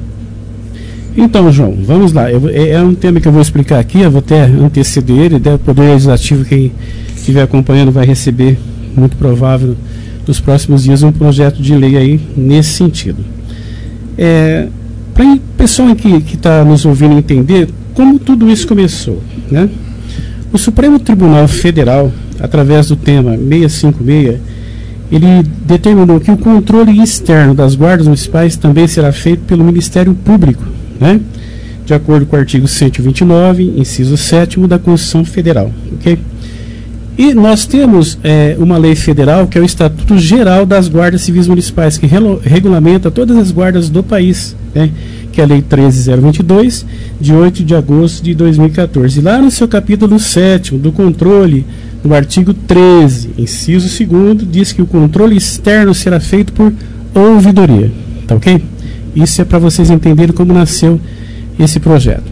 Então, João, vamos lá. Eu, é, é um tema que eu vou explicar aqui, eu vou até anteceder ele, o Poder Legislativo, quem estiver acompanhando vai receber, muito provável, nos próximos dias, um projeto de lei aí nesse sentido. É, para o pessoal que está nos ouvindo entender como tudo isso começou, né? O Supremo Tribunal Federal, através do tema seiscentos e cinquenta e seis, ele determinou que o controle externo das guardas municipais também será feito pelo Ministério Público, né? De acordo com o artigo cento e vinte e nove, inciso sétimo da Constituição Federal, ok? E nós temos é, uma lei federal, que é o Estatuto Geral das Guardas Civis Municipais, que relo, regulamenta todas as guardas do país, né? Que é a Lei treze mil vinte e dois, de oito de agosto de dois mil e quatorze. E lá no seu capítulo sétimo do controle, no artigo treze, inciso segundo, diz que o controle externo será feito por ouvidoria, tá ok? Isso é para vocês entenderem como nasceu esse projeto.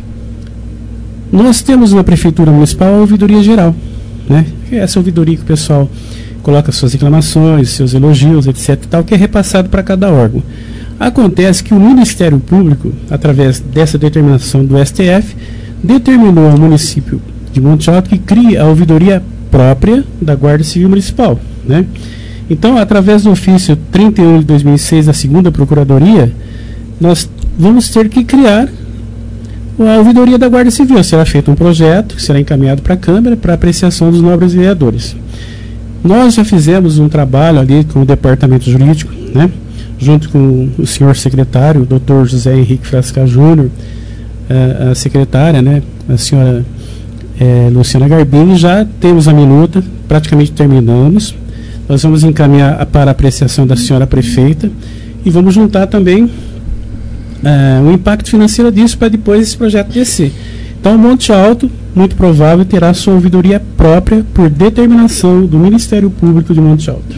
Nós temos na Prefeitura Municipal a ouvidoria geral, né? Essa ouvidoria que o pessoal coloca suas reclamações, seus elogios, etc e tal, que é repassado para cada órgão. Acontece que o Ministério Público, através dessa determinação do S T F, determinou ao município de Monte Alto que crie a ouvidoria própria da Guarda Civil Municipal, né? Então, através do ofício trinta e um de dois mil e seis da segunda Procuradoria, nós vamos ter que criar a ouvidoria da Guarda Civil. Será feito um projeto que será encaminhado para a Câmara para apreciação dos nobres vereadores. Nós já fizemos um trabalho ali com o Departamento Jurídico, né, junto com o senhor secretário, o doutor José Henrique Frasca Júnior, a, a secretária, né, a senhora é, Luciana Garbini. Já temos a minuta, praticamente terminamos. Nós vamos encaminhar para a apreciação da senhora prefeita e vamos juntar também é, o impacto financeiro disso para depois esse projeto descer. Então, Monte Alto, muito provável, terá sua ouvidoria própria por determinação do Ministério Público de Monte Alto.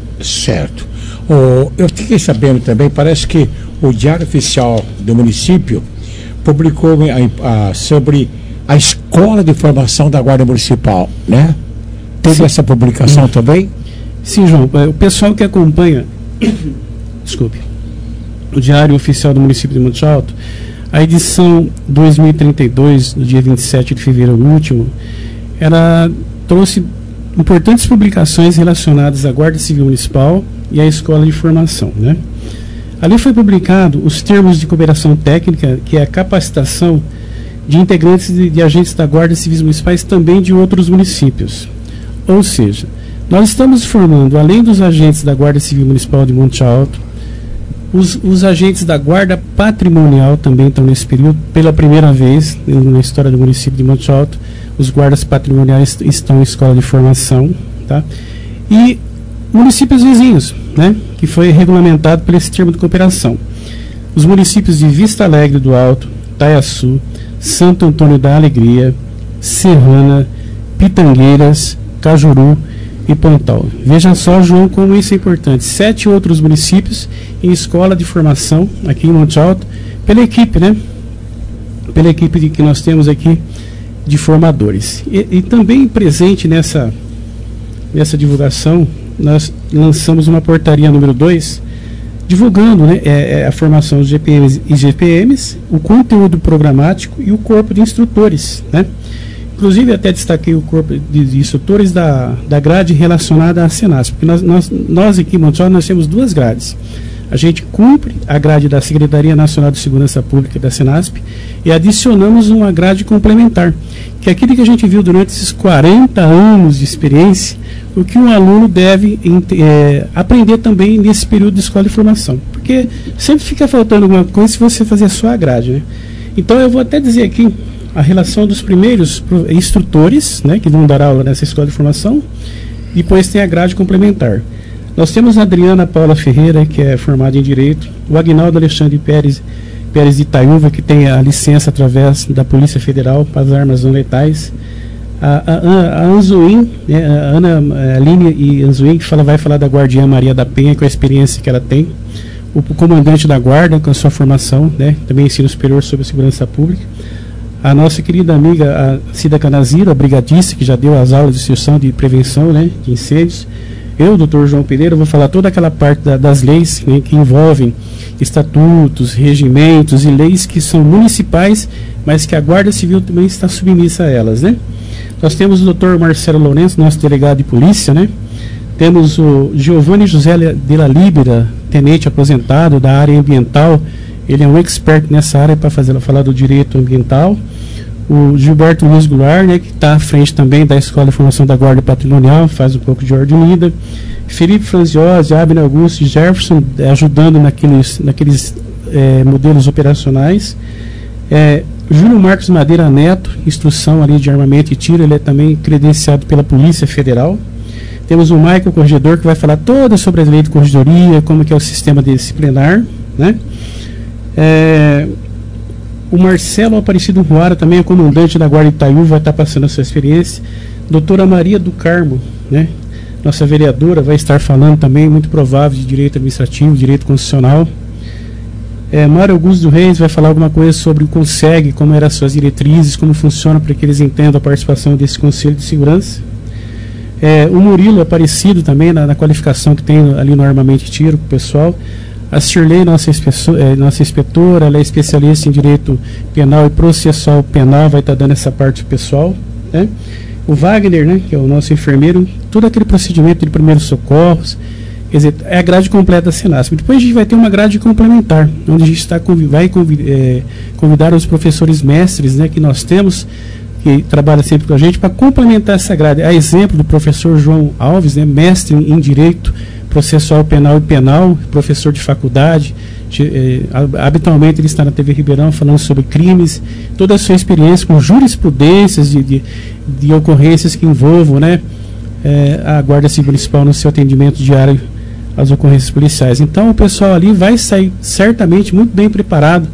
Certo. Oh, eu fiquei sabendo também, parece que o Diário Oficial do município publicou a, a, sobre a Escola de Formação da Guarda Municipal, né? Teve Sim. essa publicação Sim. também? Sim, João. O pessoal que acompanha, desculpe, o Diário Oficial do município de Monte Alto, a edição dois mil e trinta e dois, do dia vinte e sete de fevereiro último, ela trouxe importantes publicações relacionadas à Guarda Civil Municipal e à Escola de Formação, né? Ali foi publicado os termos de cooperação técnica, que é a capacitação de integrantes de, de agentes da Guarda Civil Municipais também de outros municípios. Ou seja, nós estamos formando, além dos agentes da Guarda Civil Municipal de Monte Alto, os, os agentes da Guarda Patrimonial também estão nesse período, pela primeira vez na história do município de Monte Alto, os guardas patrimoniais estão em escola de formação, tá? E municípios vizinhos, né, que foi regulamentado por esse termo de cooperação. Os municípios de Vista Alegre do Alto, Taiaçu, Santo Antônio da Alegria, Serrana, Pitangueiras, Cajuru e Pontal. Veja só, João, como isso é importante. Sete outros municípios em escola de formação aqui em Monte Alto, pela equipe, né? Pela equipe de, que nós temos aqui de formadores. E, e também presente nessa, nessa divulgação, nós lançamos uma portaria número dois, divulgando, né, é, é a formação dos G P Ms e G P Ms, o conteúdo programático e o corpo de instrutores, né? Inclusive, até destaquei o corpo de, de instrutores da, da grade relacionada à Senasp, porque nós, nós, nós aqui em Monte Alto, nós temos duas grades. A gente cumpre a grade da Secretaria Nacional de Segurança Pública da Senasp e adicionamos uma grade complementar, que é aquilo que a gente viu durante esses quarenta anos de experiência, o que um aluno deve é, aprender também nesse período de escola de formação, porque sempre fica faltando alguma coisa se você fazer a sua grade, né? Então eu vou até dizer aqui a relação dos primeiros instrutores, né, que vão dar aula nessa escola de formação. Depois tem a grade complementar. Nós temos a Adriana Paula Ferreira, que é formada em Direito, o Aguinaldo Alexandre Pérez, Pérez de Itaiúva, que tem a licença através da Polícia Federal para as armas não letais, a, a, a Anzuim, né, a Ana a Aline e Anzuim, que fala, vai falar da Guardiã Maria da Penha, com a experiência que ela tem, o, o comandante da Guarda, com a sua formação, né, também ensino superior sobre segurança pública, a nossa querida amiga a Cida Canazira, a brigadista, que já deu as aulas de instrução de prevenção, né, de incêndios. Eu, doutor João Pereira, vou falar toda aquela parte da, das leis, né, que envolvem estatutos, regimentos e leis que são municipais, mas que a Guarda Civil também está submissa a elas, né? Nós temos o doutor Marcelo Lourenço, nosso delegado de polícia, né? Temos o Giovanni José de la Libera, tenente aposentado da área ambiental. Ele é um expert nessa área para fazer, falar do direito ambiental. O Gilberto Luiz Goulart, né, que está à frente também da Escola de Formação da Guarda Patrimonial, faz um pouco de ordem unida. Felipe Franziose, Abner Augusto e Jefferson, ajudando naqueles, naqueles é, modelos operacionais. É, Júlio Marcos Madeira Neto, instrução ali de armamento e tiro, ele é também credenciado pela Polícia Federal. Temos o Michael Corregedor, que vai falar toda sobre a lei de corregedoria, como que é o sistema disciplinar, né? É, o Marcelo Aparecido Ruara, também é comandante da Guarda Itaiúva, vai estar passando a sua experiência. Doutora Maria do Carmo, né, nossa vereadora, vai estar falando também, muito provável, de direito administrativo, direito constitucional. É, Mário Augusto do Reis vai falar alguma coisa sobre o CONSEG, como eram as suas diretrizes, como funciona para que eles entendam a participação desse Conselho de Segurança. É, o Murilo Aparecido também, na, na qualificação que tem ali no armamento e tiro com o pessoal. A Shirley, nossa, é, nossa inspetora, ela é especialista em direito penal e processual penal, vai estar tá dando essa parte pro pessoal, né? O Wagner, né, que é o nosso enfermeiro, todo aquele procedimento de primeiros socorros. Quer dizer, é a grade completa da Senasp. Depois a gente vai ter uma grade complementar, onde a gente está, vai convid, é, convidar os professores mestres, né, que nós temos, que trabalham sempre com a gente, para complementar essa grade. A exemplo do professor João Alves, né, mestre em Direito Processual Penal e Penal, professor de faculdade. É, habitualmente ele está na T V Ribeirão falando sobre crimes, toda a sua experiência com jurisprudências de, de, de ocorrências que envolvam, né, é, a Guarda Civil Municipal no seu atendimento diário às ocorrências policiais. Então o pessoal ali vai sair certamente muito bem preparado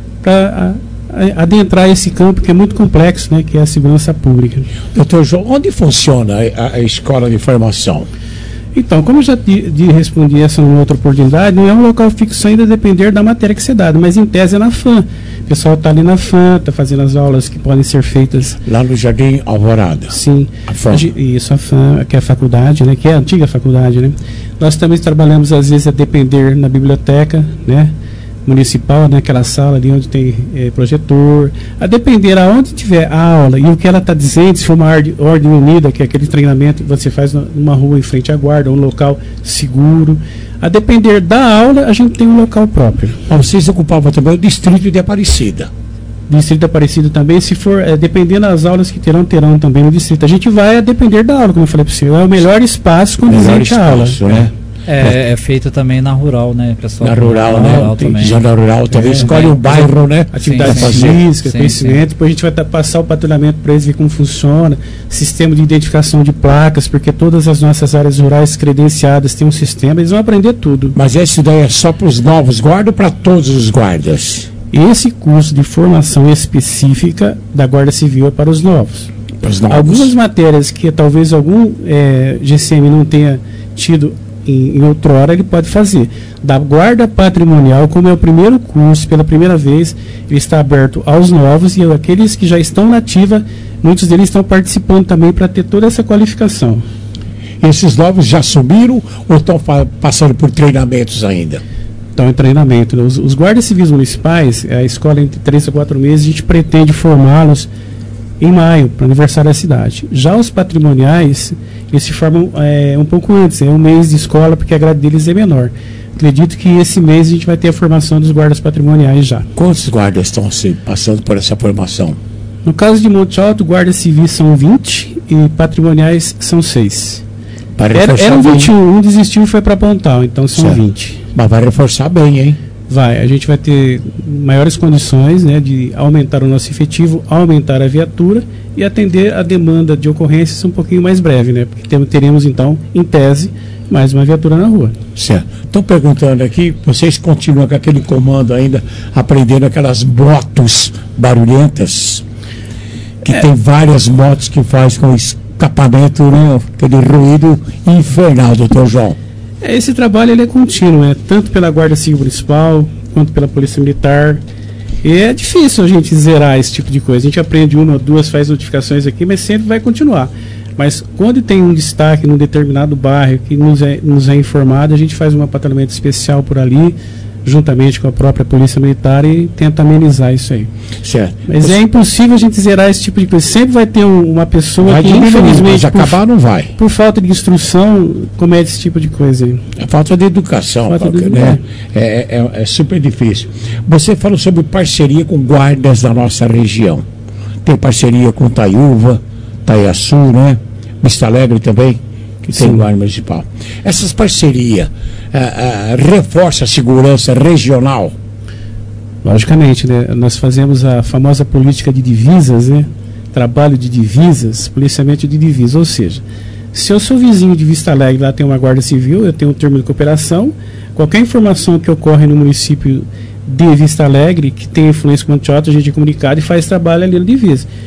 para adentrar esse campo que é muito complexo, né, que é a segurança pública. Doutor João, onde funciona a, a escola de formação? Então, como eu já de, de respondi essa numa outra oportunidade, não é um local fixo ainda a depender da matéria que ser dada, mas em tese é na F A M. O pessoal está ali na F A M, está fazendo as aulas que podem ser feitas... Lá no Jardim Alvorada. Sim. A F A M. Isso, a F A M, que é a faculdade, né, que é a antiga faculdade, né? Nós também trabalhamos, às vezes, a depender na biblioteca, né, municipal, naquela sala ali onde tem é, projetor, a depender aonde tiver a aula e o que ela está dizendo, se for uma ordem, ordem unida, que é aquele treinamento que você faz numa rua em frente à guarda, um local seguro, a depender da aula a gente tem um local próprio. Bom, vocês ocupavam também o distrito de Aparecida. Distrito de Aparecida também, se for, é, dependendo das aulas que terão, terão também no distrito. A gente vai a depender da aula, como eu falei para você, é o melhor espaço condizente à aula. Né? É, é feito também na rural, né, pessoal? Na rural, na né? Rural também. Já na rural também. É, escolhe um bairro, né? Atividade física, conhecimento. Depois a gente vai tá, passar o patrulhamento para eles ver como funciona. Sistema de identificação de placas, porque todas as nossas áreas rurais credenciadas têm um sistema, eles vão aprender tudo. Mas esse daí é só para os novos guardas ou para todos os guardas? Esse curso de formação específica da Guarda Civil é para os novos. Para os novos. Algumas matérias que talvez algum é, G C M não tenha tido Em, em outrora, ele pode fazer. Da Guarda Patrimonial, como é o primeiro curso, pela primeira vez, ele está aberto aos novos e aqueles que já estão na ativa, muitos deles estão participando também para ter toda essa qualificação. Esses novos já subiram ou estão fa- passando por treinamentos ainda? Estão em treinamento. Os, os guardas civis municipais, a escola entre três a quatro meses, a gente pretende formá-los em maio, para o aniversário da cidade. Já os patrimoniais, eles se formam é, um pouco antes, é um mês de escola, porque a grade deles é menor. Acredito que esse mês a gente vai ter a formação dos guardas patrimoniais já. Quantos guardas estão se passando por essa formação? No caso de Monte Alto, guardas civis são vinte e patrimoniais são seis. Era, eram vinte e um, um desistiu e foi para Pontal, então são certo. vinte. Mas vai reforçar bem, hein? Vai, a gente vai ter maiores condições, né, de aumentar o nosso efetivo, aumentar a viatura e atender a demanda de ocorrências um pouquinho mais breve, né? Porque temos, teremos então, em tese, mais uma viatura na rua. Certo. Estão perguntando aqui, vocês continuam com aquele comando ainda, aprendendo aquelas motos barulhentas, que é. tem várias motos que faz com escapamento, né? Aquele ruído infernal, doutor João. Esse trabalho ele é contínuo, né? Tanto pela Guarda Civil Municipal, quanto pela Polícia Militar. E é difícil a gente zerar esse tipo de coisa. A gente aprende uma ou duas, faz notificações aqui, mas sempre vai continuar. Mas quando tem um destaque num determinado bairro que nos é, nos é informado, a gente faz um patrulhamento especial por ali, juntamente com a própria Polícia Militar, e tenta amenizar isso aí. Certo. Mas Você... é impossível a gente zerar esse tipo de coisa. Sempre vai ter um, uma pessoa vai que, infelizmente, por, acabar não vai. Por falta de instrução, comete esse tipo de coisa aí. É falta de educação, falta Paulo, de... né? É, é, é super difícil. Você falou sobre parceria com guardas da nossa região. Tem parceria com Taiúva, Taiaçu, né? Vista Alegre também, que Sim. tem guarda municipal. Essas parcerias uh, uh, reforçam a segurança regional? Logicamente, né? Nós fazemos a famosa política de divisas, né? Trabalho de divisas, policiamento de divisas, ou seja, se eu sou vizinho de Vista Alegre, lá tem uma guarda civil, eu tenho um termo de cooperação, qualquer informação que ocorre no município de Vista Alegre, que tem influência com o Monte Alto, a gente é comunicado e faz trabalho ali na divisa.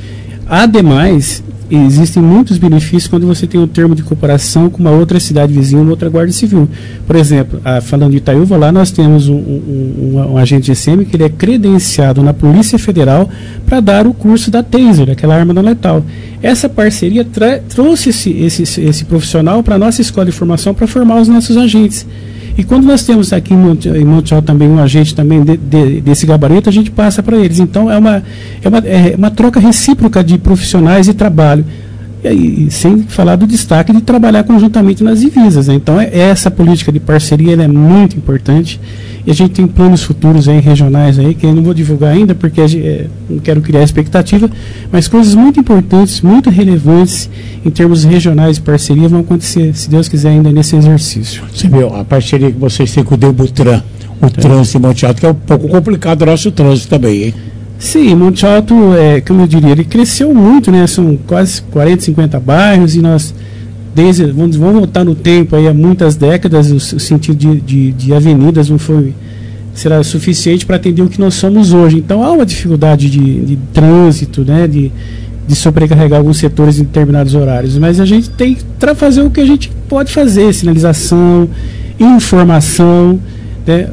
Ademais, existem muitos benefícios quando você tem um termo de cooperação com uma outra cidade vizinha, uma outra guarda civil. Por exemplo, a, falando de Itaúva, lá nós temos um, um, um, um agente G C M que ele é credenciado na Polícia Federal para dar o curso da Taser, aquela arma não letal. Essa parceria trouxe esse, esse, esse profissional para a nossa escola de formação para formar os nossos agentes. E quando nós temos aqui em Monte, em Monte Alto também um agente também de, de, desse gabarito, a gente passa para eles. Então é uma, é, uma, é uma troca recíproca de profissionais e trabalho. E, e sem falar do destaque de trabalhar conjuntamente nas divisas, né? Então é, essa política de parceria ela é muito importante. E a gente tem planos futuros aí, regionais aí, que eu não vou divulgar ainda, porque é, não quero criar expectativa, mas coisas muito importantes, muito relevantes em termos regionais de parceria vão acontecer, se Deus quiser, ainda nesse exercício. Você viu a parceria que vocês têm com o Debutran, o é. trânsito em Monte Alto, que é um pouco complicado o nosso trânsito também, hein? Sim, Monte Alto, é, como eu diria, ele cresceu muito, né? São quase quarenta, cinquenta bairros e nós... Desde, vamos, vamos voltar no tempo, aí, há muitas décadas, o, o sentido de, de, de avenidas não foi, será suficiente para atender o que nós somos hoje. Então há uma dificuldade de, de trânsito, né, de, de sobrecarregar alguns setores em determinados horários. Mas a gente tem que fazer o que a gente pode fazer, sinalização, informação, né,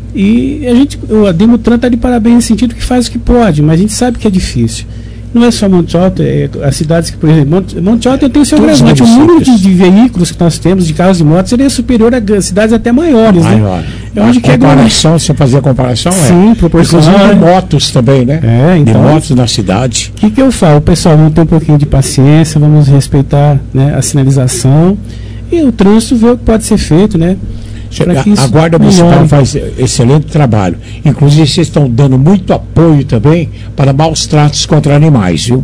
e a gente, a Demutran está de parabéns no sentido que faz o que pode, mas a gente sabe que é difícil. Não é só Monte Alto, é, as cidades que, por exemplo, Monte, Monte Alto tem o seu agravante. O número de, de veículos que nós temos, de carros e motos, ele é superior a cidades até maiores. Maior. Né? É onde a comparação, é se fazer a comparação, sim, é. Proporcional. Inclusive de motos também, né? É, então, de motos na cidade. O que, que eu falo? Pessoal, vamos ter um pouquinho de paciência, vamos respeitar, né, a sinalização e o trânsito ver o que pode ser feito, né? A, a Guarda Municipal faz excelente trabalho. Inclusive, vocês estão dando muito apoio também para maus tratos contra animais, viu?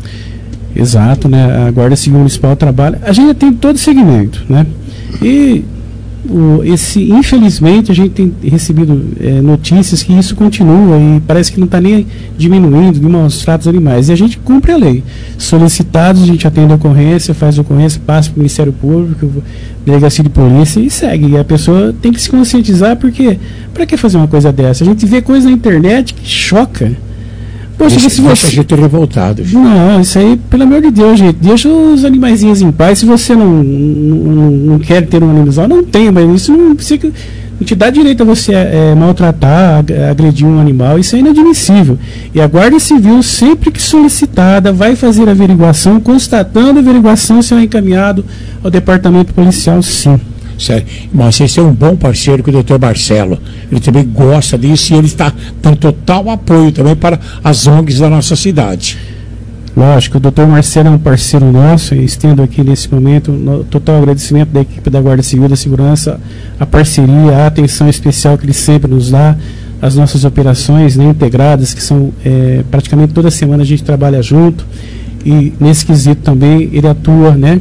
Exato, né? A Guarda Civil Municipal trabalha. A gente tem todo segmento, né? E o, esse, infelizmente, a gente tem recebido é, notícias que isso continua e parece que não está nem diminuindo de maus tratos animais. E a gente cumpre a lei. Solicitados, a gente atende a ocorrência, faz a ocorrência, passa para o Ministério Público, delegacia de polícia e segue. E a pessoa tem que se conscientizar, porque para que fazer uma coisa dessa? A gente vê coisa na internet que choca. Poxa, Esse, se você... a gente é revoltado. Não, isso aí, pelo amor de Deus, gente, deixa os animaizinhos em paz. Se você não, não, não quer ter um animal, não tem, mas isso não precisa, não te dá direito a você é, maltratar, agredir um animal. Isso é inadmissível. E a Guarda Civil, sempre que solicitada, vai fazer a averiguação, constatando a averiguação, será encaminhado ao departamento policial, sim. Sério. Mas esse é um bom parceiro com o doutor Marcelo. Ele também gosta disso e ele está dando total apoio também para as O N Gs da nossa cidade. Lógico, o doutor Marcelo é um parceiro nosso e estendo aqui nesse momento no total agradecimento da equipe da Guarda Civil da Segurança, a parceria, a atenção especial que ele sempre nos dá, as nossas operações, né, integradas, que são é, praticamente toda semana a gente trabalha junto e nesse quesito também ele atua, né,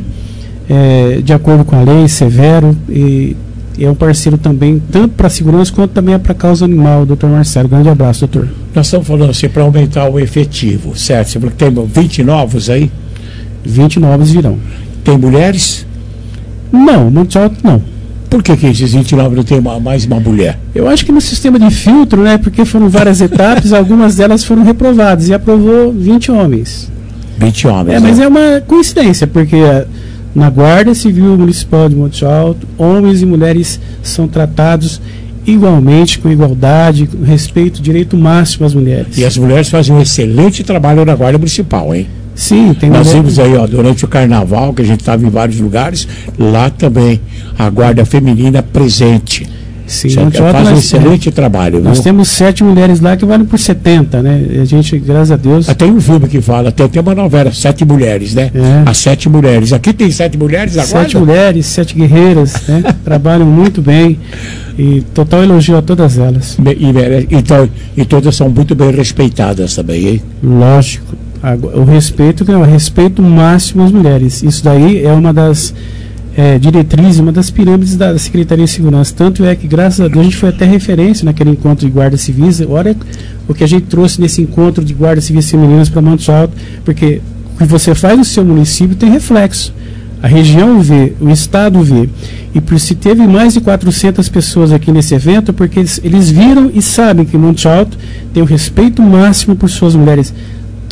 É, de acordo com a lei, severo, e, e é um parceiro também, tanto para a segurança quanto também para a causa animal, doutor Marcelo. Grande abraço, doutor. Nós estamos falando assim para aumentar o efetivo, certo? Você falou que tem vinte novos aí? vinte novos virão. Tem mulheres? Não, Monte Alto não. Por que, que esses vinte e nove não tem uma, mais uma mulher? Eu acho que no sistema de filtro, né? Porque foram várias etapas, algumas delas foram reprovadas e aprovou vinte homens. vinte homens. É, mas né? É uma coincidência, porque na Guarda Civil Municipal de Monte Alto, homens e mulheres são tratados igualmente, com igualdade, com respeito, direito máximo às mulheres. E as mulheres fazem um excelente trabalho na Guarda Municipal, hein? Sim, tem Nós mulher... vimos aí, ó, durante o carnaval, que a gente estava em vários lugares, lá também a Guarda Feminina presente. Sim, certo? Faz um excelente é, trabalho. Nós viu? temos sete mulheres lá que valem por setenta, né? A gente, graças a Deus. Tem um filme que fala, tem até uma novela, Sete Mulheres, né? É. As Sete Mulheres. Aqui tem sete mulheres agora? Sete mulheres, sete guerreiras, né? Trabalham muito bem. E total elogio a todas elas. E, e, então, e todas são muito bem respeitadas também, hein? Lógico. O respeito, o respeito máximo às mulheres. Isso daí é uma das é, diretrizes, uma das pirâmides da Secretaria de Segurança. Tanto é que, graças a Deus, a gente foi até referência naquele encontro de guardas civis. Olha o que a gente trouxe nesse encontro de guardas civis femininas para Monte Alto, porque o que você faz no seu município tem reflexo. A região vê, o estado vê. E por se teve mais de quatrocentas pessoas aqui nesse evento, porque eles, eles viram e sabem que Monte Alto tem o respeito máximo por suas mulheres.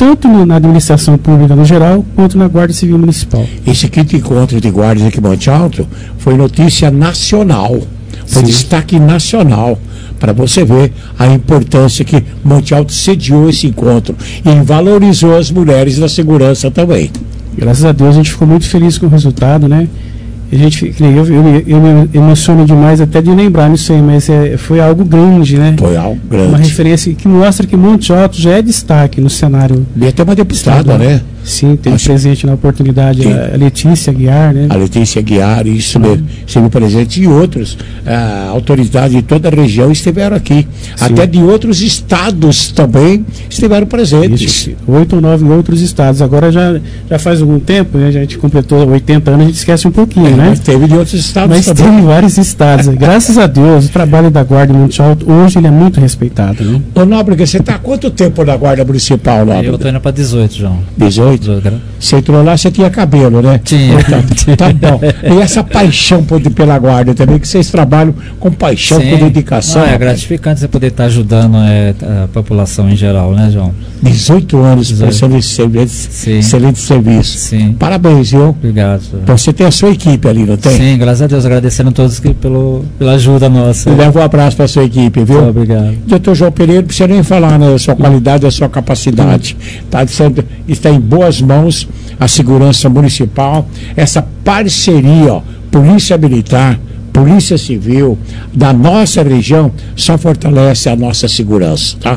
tanto no, na administração pública no geral, quanto na Guarda Civil Municipal. Esse quinto encontro de guardas aqui em Monte Alto foi notícia nacional, foi Sim. destaque nacional, para você ver a importância que Monte Alto sediou esse encontro e valorizou as mulheres da segurança também. Graças a Deus a gente ficou muito feliz com o resultado, né? A gente, eu, eu, eu me emociono demais até de lembrar nisso aí, mas é, foi algo grande, né? Foi algo grande. Uma referência que mostra que Monte Alto já é destque no cenário. E até uma deputada, né? Sim, teve Acho... presente na oportunidade a Letícia Guiar, né? A Letícia Guiar, isso mesmo, esteve presente, e outros, a autoridade de toda a região estiveram aqui. Sim. Até de outros estados também estiveram presentes. Isso, oito ou nove outros estados. Agora já, já faz algum tempo, né? A gente completou oitenta anos, a gente esquece um pouquinho, é, né? Mas teve de outros estados Mas também. teve vários estados. Graças a Deus, o trabalho da Guarda Monte Alto, hoje ele é muito respeitado, né? Ô Nóbrega, você está há quanto tempo na Guarda Municipal, Nóbrega? Eu estou indo para dezoito, João. dezoito? Você entrou lá, você tinha cabelo, né? Tinha. Tá, tá bom. E essa paixão por, pela Guarda também, que vocês trabalham com paixão, Sim. com dedicação. Não, é gratificante você poder estar ajudando é, a população em geral, né, João? dezoito anos prestando esse excelente serviço. Sim. Parabéns, viu? Obrigado. Então, você tem a sua equipe ali, não tem? Sim, graças a Deus, agradecendo a todos que, pelo, pela ajuda nossa. E leva um abraço para a sua equipe, viu? Muito obrigado. doutor João Pereira, não precisa nem falar, né? A sua qualidade, a sua capacidade. Tá, está em boas mãos a segurança municipal, essa parceria, ó, Polícia Militar, Polícia Civil da nossa região só fortalece a nossa segurança, tá?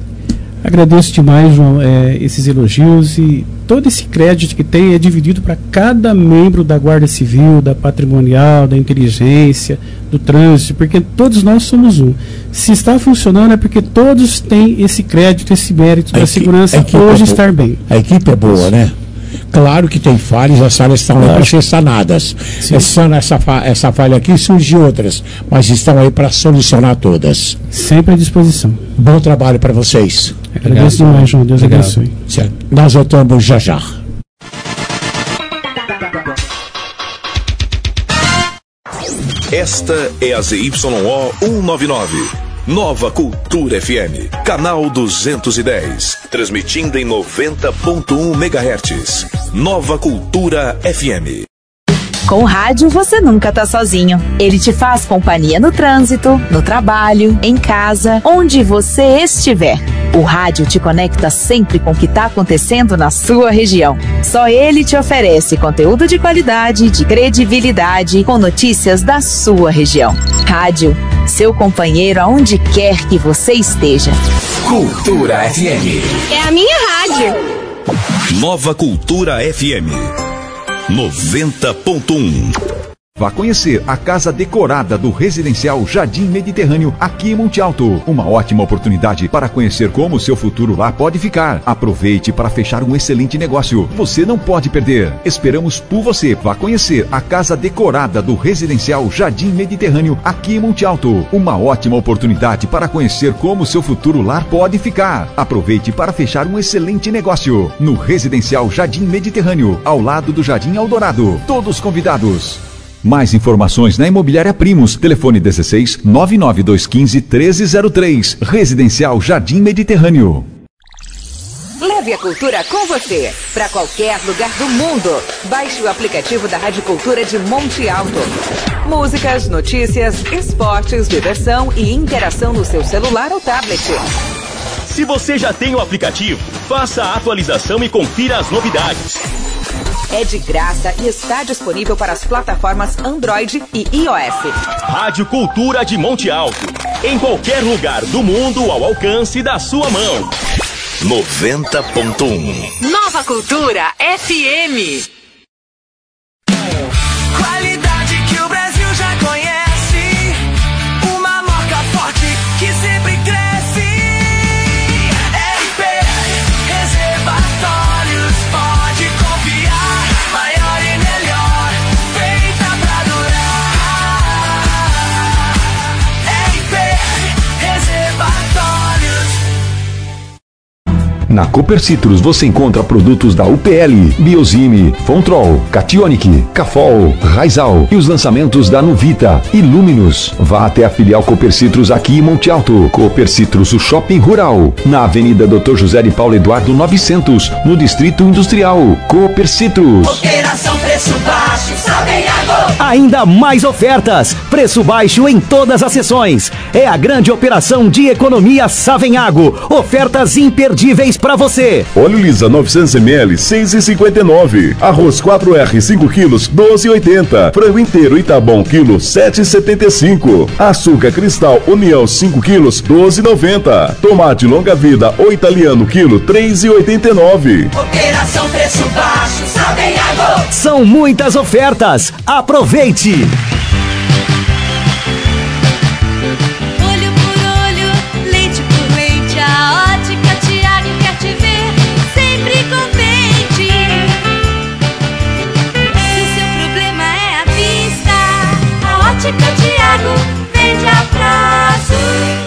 Agradeço demais, João, é, esses elogios, e todo esse crédito que tem é dividido para cada membro da Guarda Civil, da Patrimonial, da Inteligência, do Trânsito, porque todos nós somos um. Se está funcionando é porque todos têm esse crédito, esse mérito da segurança hoje é estar bem. A equipe é boa, né? Claro que tem falhas, as falhas estão lá para ser sanadas. Essa, essa, essa falha aqui surge outras, mas estão aí para solucionar todas. Sempre à disposição. Bom trabalho para vocês. Agradeço demais, João. Deus Obrigado. abençoe. Certo. Nós voltamos já já. Esta é a Z Y O cento e noventa e nove. Nova Cultura F M, canal duzentos e dez, transmitindo em noventa ponto um megahertz. Nova Cultura F M. Com o rádio você nunca tá sozinho. Ele te faz companhia no trânsito, no trabalho, em casa, onde você estiver. O rádio te conecta sempre com o que está acontecendo na sua região. Só ele te oferece conteúdo de qualidade, de credibilidade, com notícias da sua região. Rádio, seu companheiro aonde quer que você esteja. Cultura F M. É a minha rádio. Nova Cultura F M. noventa ponto um. Vá conhecer a casa decorada do Residencial Jardim Mediterrâneo, aqui em Monte Alto. Uma ótima oportunidade para conhecer como o seu futuro lá pode ficar. Aproveite para fechar um excelente negócio. Você não pode perder. Esperamos por você. Vá conhecer a casa decorada do Residencial Jardim Mediterrâneo, aqui em Monte Alto. Uma ótima oportunidade para conhecer como o seu futuro lar pode ficar. Aproveite para fechar um excelente negócio. No Residencial Jardim Mediterrâneo, ao lado do Jardim Eldorado. Todos convidados. Mais informações na Imobiliária Primos. Telefone dezesseis, nove nove dois um cinco, um três zero três. Residencial Jardim Mediterrâneo. Leve a cultura com você para qualquer lugar do mundo. Baixe o aplicativo da Rádio Cultura de Monte Alto. Músicas, notícias, esportes, diversão e interação no seu celular ou tablet. Se você já tem o aplicativo, faça a atualização e confira as novidades. É de graça e está disponível para as plataformas Android e iOS. Rádio Cultura de Monte Alto. Em qualquer lugar do mundo ao alcance da sua mão. noventa ponto um. Nova Cultura F M. Qualidade que o Brasil já conhece. Uma marca forte que sempre cresce. R P Reservatórios, pode confiar. Maior e melhor, feita pra durar. R P Reservatórios. Na Cooper Citrus você encontra produtos da U P L, Biozime, Fontrol, Cationic, Cafol, Raizal e os lançamentos da Nuvita e Luminus. Vá até a filial Cooper Citrus aqui em Monte Alto. Cooper Citrus, o Shopping Rural, na Avenida doutor José de Paulo Eduardo novecentos, no Distrito Industrial. Cooper Citrus. Operação Preço Baixo, Savenhago. Ainda mais ofertas, preço baixo em todas as sessões. É a grande operação de economia Savenhago. Ofertas imperdíveis para você. Óleo Lisa novecentos mililitros, seis e cinquenta e nove. Arroz quatro R cinco quilos, doze e oitenta. Frango inteiro Itabom quilo, sete e setenta e cinco. Açúcar Cristal União cinco quilos, doze e noventa. Tomate longa vida ou italiano quilo, três e oitenta e nove. Operação Preço Baixo, Savenhago. São muitas ofertas. Aproveite! Olho por olho, leite por leite, a Ótica Tiago quer te ver sempre contente. Se o seu problema é a vista, a Ótica Tiago vende a prazo.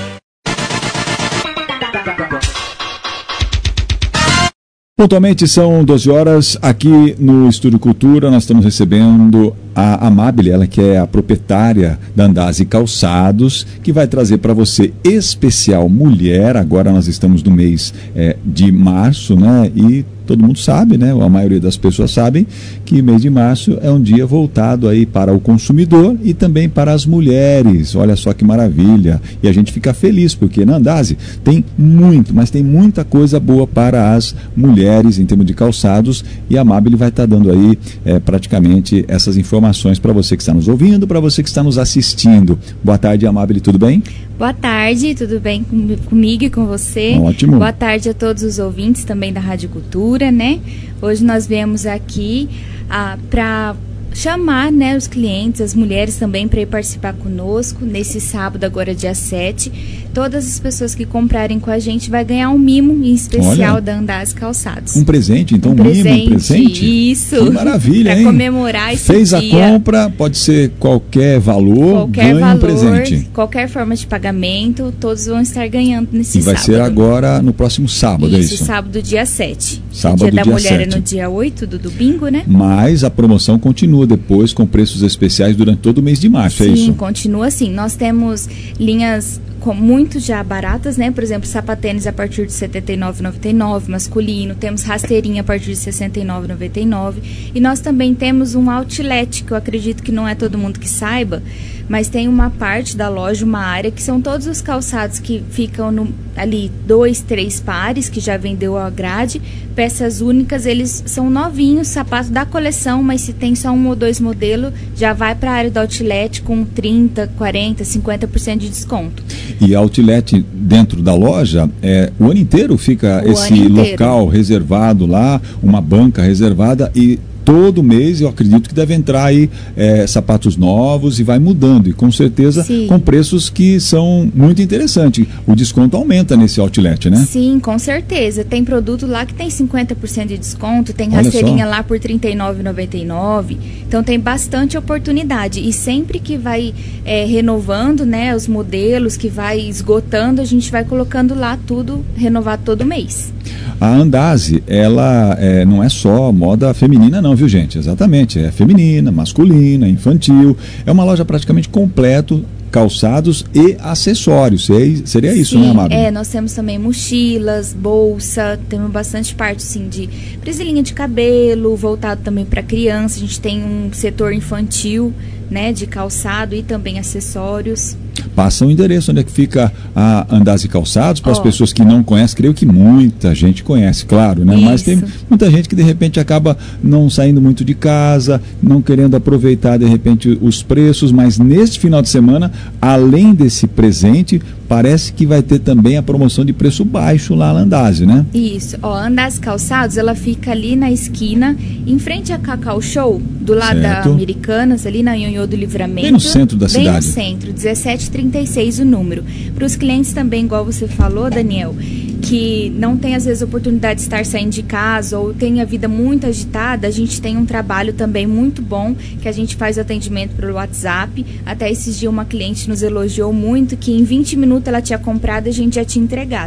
Pontualmente são doze horas, aqui no Estúdio Cultura nós estamos recebendo a Amabile, ela que é a proprietária da Andazzi Calçados, que vai trazer para você especial mulher. Agora nós estamos no mês é, de março, né? E todo mundo sabe, né? A maioria das pessoas sabem que mês de março é um dia voltado aí para o consumidor e também para as mulheres. Olha só que maravilha! E a gente fica feliz porque na Andazzi tem muito, mas tem muita coisa boa para as mulheres em termos de calçados, e a Amabile vai estar dando aí é, praticamente essas informações para você que está nos ouvindo, para você que está nos assistindo. Boa tarde, Amabile, tudo bem? Boa tarde, tudo bem com, comigo e com você? Ótimo. Boa tarde a todos os ouvintes também da Rádio Cultura, né? Hoje nós viemos aqui ah, para chamar, né, os clientes, as mulheres também para ir participar conosco nesse sábado, agora dia sete. Todas as pessoas que comprarem com a gente vai ganhar um mimo em especial. Olha, da Andazzi Calçados. Um presente, então, um um presente, mimo, um presente? Isso. Que maravilha, pra hein? Para comemorar esse Fez dia. Fez a compra, pode ser qualquer valor, qualquer ganha valor, um presente. Qualquer forma de pagamento, todos vão estar ganhando nesse sábado. E vai sábado. ser agora no próximo sábado, isso, é isso? sábado, dia sete. Sábado, o dia da dia mulher sete. é no dia oito do domingo, né? Mas a promoção continua depois com preços especiais durante todo o mês de março, Sim, é isso? Sim, continua assim. Nós temos linhas com muito já baratas, né? Por exemplo, sapatênis a partir de setenta e nove reais e noventa e nove centavos, masculino. Temos rasteirinha a partir de sessenta e nove reais e noventa e nove centavos. E nós também temos um outlet, que eu acredito que não é todo mundo que saiba, mas tem uma parte da loja, uma área, que são todos os calçados que ficam no, ali, dois, três pares, que já vendeu a grade, peças únicas, eles são novinhos, sapatos da coleção, mas se tem só um ou dois modelos, já vai para a área do outlet com trinta, quarenta, cinquenta por cento de desconto. E outlet dentro da loja, é, o ano inteiro fica o esse local reservado lá, uma banca reservada, e todo mês eu acredito que deve entrar aí é, sapatos novos e vai mudando, e com certeza Sim. com preços que são muito interessantes. O desconto aumenta nesse outlet, né? Sim, com certeza. Tem produto lá que tem cinquenta por cento de desconto, tem rasteirinha lá por trinta e nove reais e noventa e nove centavos, então tem bastante oportunidade, e sempre que vai é, renovando, né, os modelos, que vai esgotando, a gente vai colocando lá tudo renovado todo mês. A Andazzi, ela é, não é só moda feminina não, viu gente? Exatamente, é feminina, masculina, infantil, é uma loja praticamente completa, calçados e acessórios, seria isso, sim, né, Amado? É, nós temos também mochilas, bolsa, temos bastante parte, sim, de presilhinha de cabelo, voltado também para criança, a gente tem um setor infantil, né, de calçado e também acessórios. Passa o endereço onde é que fica a Andazzi Calçados, para as oh. pessoas que não conhecem, creio que muita gente conhece, claro, né? Isso. Mas tem muita gente que de repente acaba não saindo muito de casa, não querendo aproveitar de repente os preços, mas neste final de semana, além desse presente, parece que vai ter também a promoção de preço baixo lá na Andazzi, né? Isso, ó, a Andazzi Calçados, ela fica ali na esquina, em frente a Cacau Show, do lado certo. da Americanas, ali na Nhonhô do Livramento. Bem no centro da bem cidade. Bem no centro, dezessete trinta e seis o número. Para os clientes também, igual você falou, Daniel, que não tem às vezes oportunidade de estar saindo de casa ou tem a vida muito agitada, a gente tem um trabalho também muito bom, que a gente faz atendimento pelo WhatsApp. Até esses dias uma cliente nos elogiou muito que em vinte minutos ela tinha comprado e a gente já tinha entregado.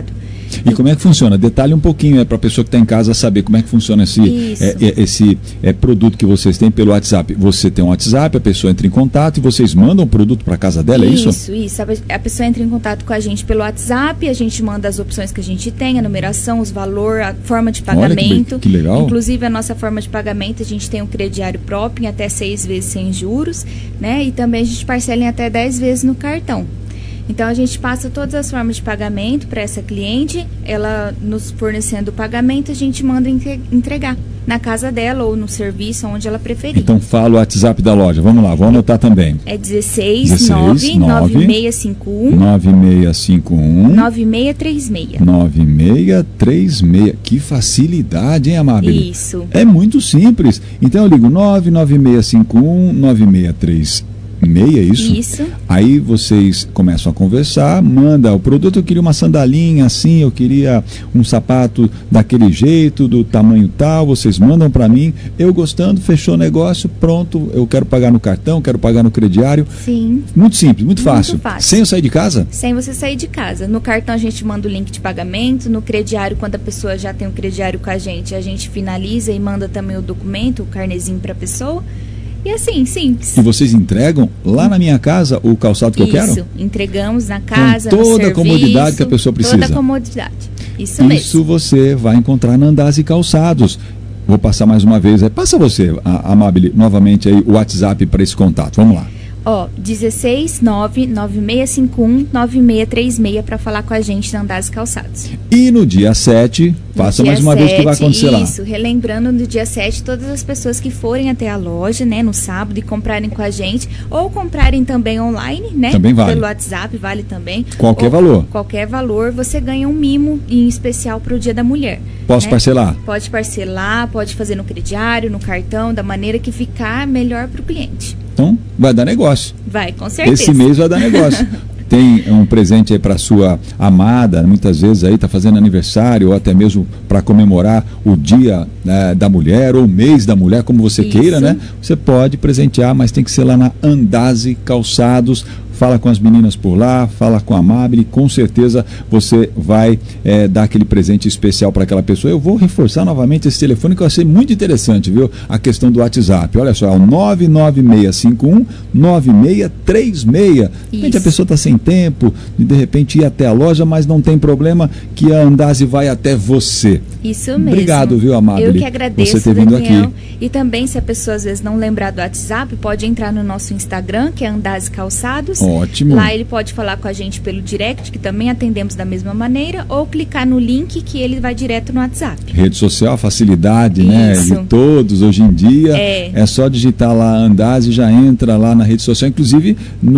E como é que funciona? Detalhe um pouquinho, é para a pessoa que está em casa saber como é que funciona esse, é, é, esse é, produto que vocês têm pelo WhatsApp. Você tem um WhatsApp, a pessoa entra em contato e vocês mandam o produto para casa dela, é isso? Isso, isso. A pessoa entra em contato com a gente pelo WhatsApp, a gente manda as opções que a gente tem, a numeração, os valores, a forma de pagamento. Olha que, que legal. Inclusive, a nossa forma de pagamento, a gente tem um crediário próprio em até seis vezes sem juros, né? E também a gente parcela em até dez vezes no cartão. Então, a gente passa todas as formas de pagamento para essa cliente, ela nos fornecendo o pagamento, a gente manda entregar na casa dela ou no serviço, onde ela preferir. Então, fala o WhatsApp da loja. Vamos lá, vamos anotar também. É dezesseis nove nove seis cinco um nove seis cinco um nove seis três seis. nove seis três seis. Que facilidade, hein, Amabile? Isso. É muito simples. Então, eu ligo nove nove seis cinco um nove seis três seis. Meia, isso? Isso. Aí vocês começam a conversar, manda o produto, eu queria uma sandalinha assim, eu queria um sapato daquele jeito, do tamanho tal, vocês mandam para mim, eu gostando, fechou o negócio, pronto, eu quero pagar no cartão, quero pagar no crediário. Sim. Muito simples, muito, muito fácil. fácil. Sem eu sair de casa? Sem você sair de casa. No cartão a gente manda o link de pagamento, no crediário, quando a pessoa já tem o crediário com a gente, a gente finaliza e manda também o documento, o carnezinho para a pessoa. E assim, simples. E vocês entregam lá na minha casa o calçado que Isso, eu quero? Isso, entregamos na casa, com toda no serviço, a comodidade que a pessoa precisa. Toda a comodidade. Isso mesmo. Isso você vai encontrar na Andazzi Calçados. Vou passar mais uma vez. Passa você, Amabile, novamente aí o WhatsApp para esse contato. Vamos lá. Ó, dezesseis nove nove seis cinco um nove seis três seis para falar com a gente na Andazzi Calçados. E no dia sete, faça mais uma vez o que vai acontecer lá. Isso, relembrando, no dia sete, todas as pessoas que forem até a loja, né, no sábado, e comprarem com a gente, ou comprarem também online, né? Também vale. Pelo WhatsApp, vale também. Qualquer ou, valor. Qualquer valor, você ganha um mimo em especial para o Dia da Mulher. Posso né? parcelar? Pode parcelar, pode fazer no crediário, no cartão, da maneira que ficar melhor para o cliente. Então, vai dar negócio. Vai, com certeza. Esse mês vai dar negócio. Tem um presente aí para sua amada, muitas vezes aí está fazendo aniversário, ou até mesmo para comemorar o dia, né, da mulher, ou o mês da mulher, como você Isso. queira, né? Você pode presentear, mas tem que ser lá na Andazzi Calçados. Fala com as meninas por lá, fala com a Amabile, com certeza você vai é, dar aquele presente especial para aquela pessoa. Eu vou reforçar novamente esse telefone que eu achei muito interessante, viu? A questão do WhatsApp. Olha só, é o nove nove seis cinco um nove seis três seis. De repente a pessoa está sem tempo, de, de repente ir até a loja, mas não tem problema que a Andazzi vai até você. Isso mesmo. Obrigado, viu, Amabile? Eu que agradeço, você ter vindo Daniel. aqui. E também, se a pessoa às vezes não lembrar do WhatsApp, pode entrar no nosso Instagram, que é Andazzi Calçados. Ótimo. Lá ele pode falar com a gente pelo direct, que também atendemos da mesma maneira, ou clicar no link que ele vai direto no WhatsApp. Rede social, a facilidade, né, de todos hoje em dia. É, é só digitar lá Andazzi e já entra lá na rede social. Inclusive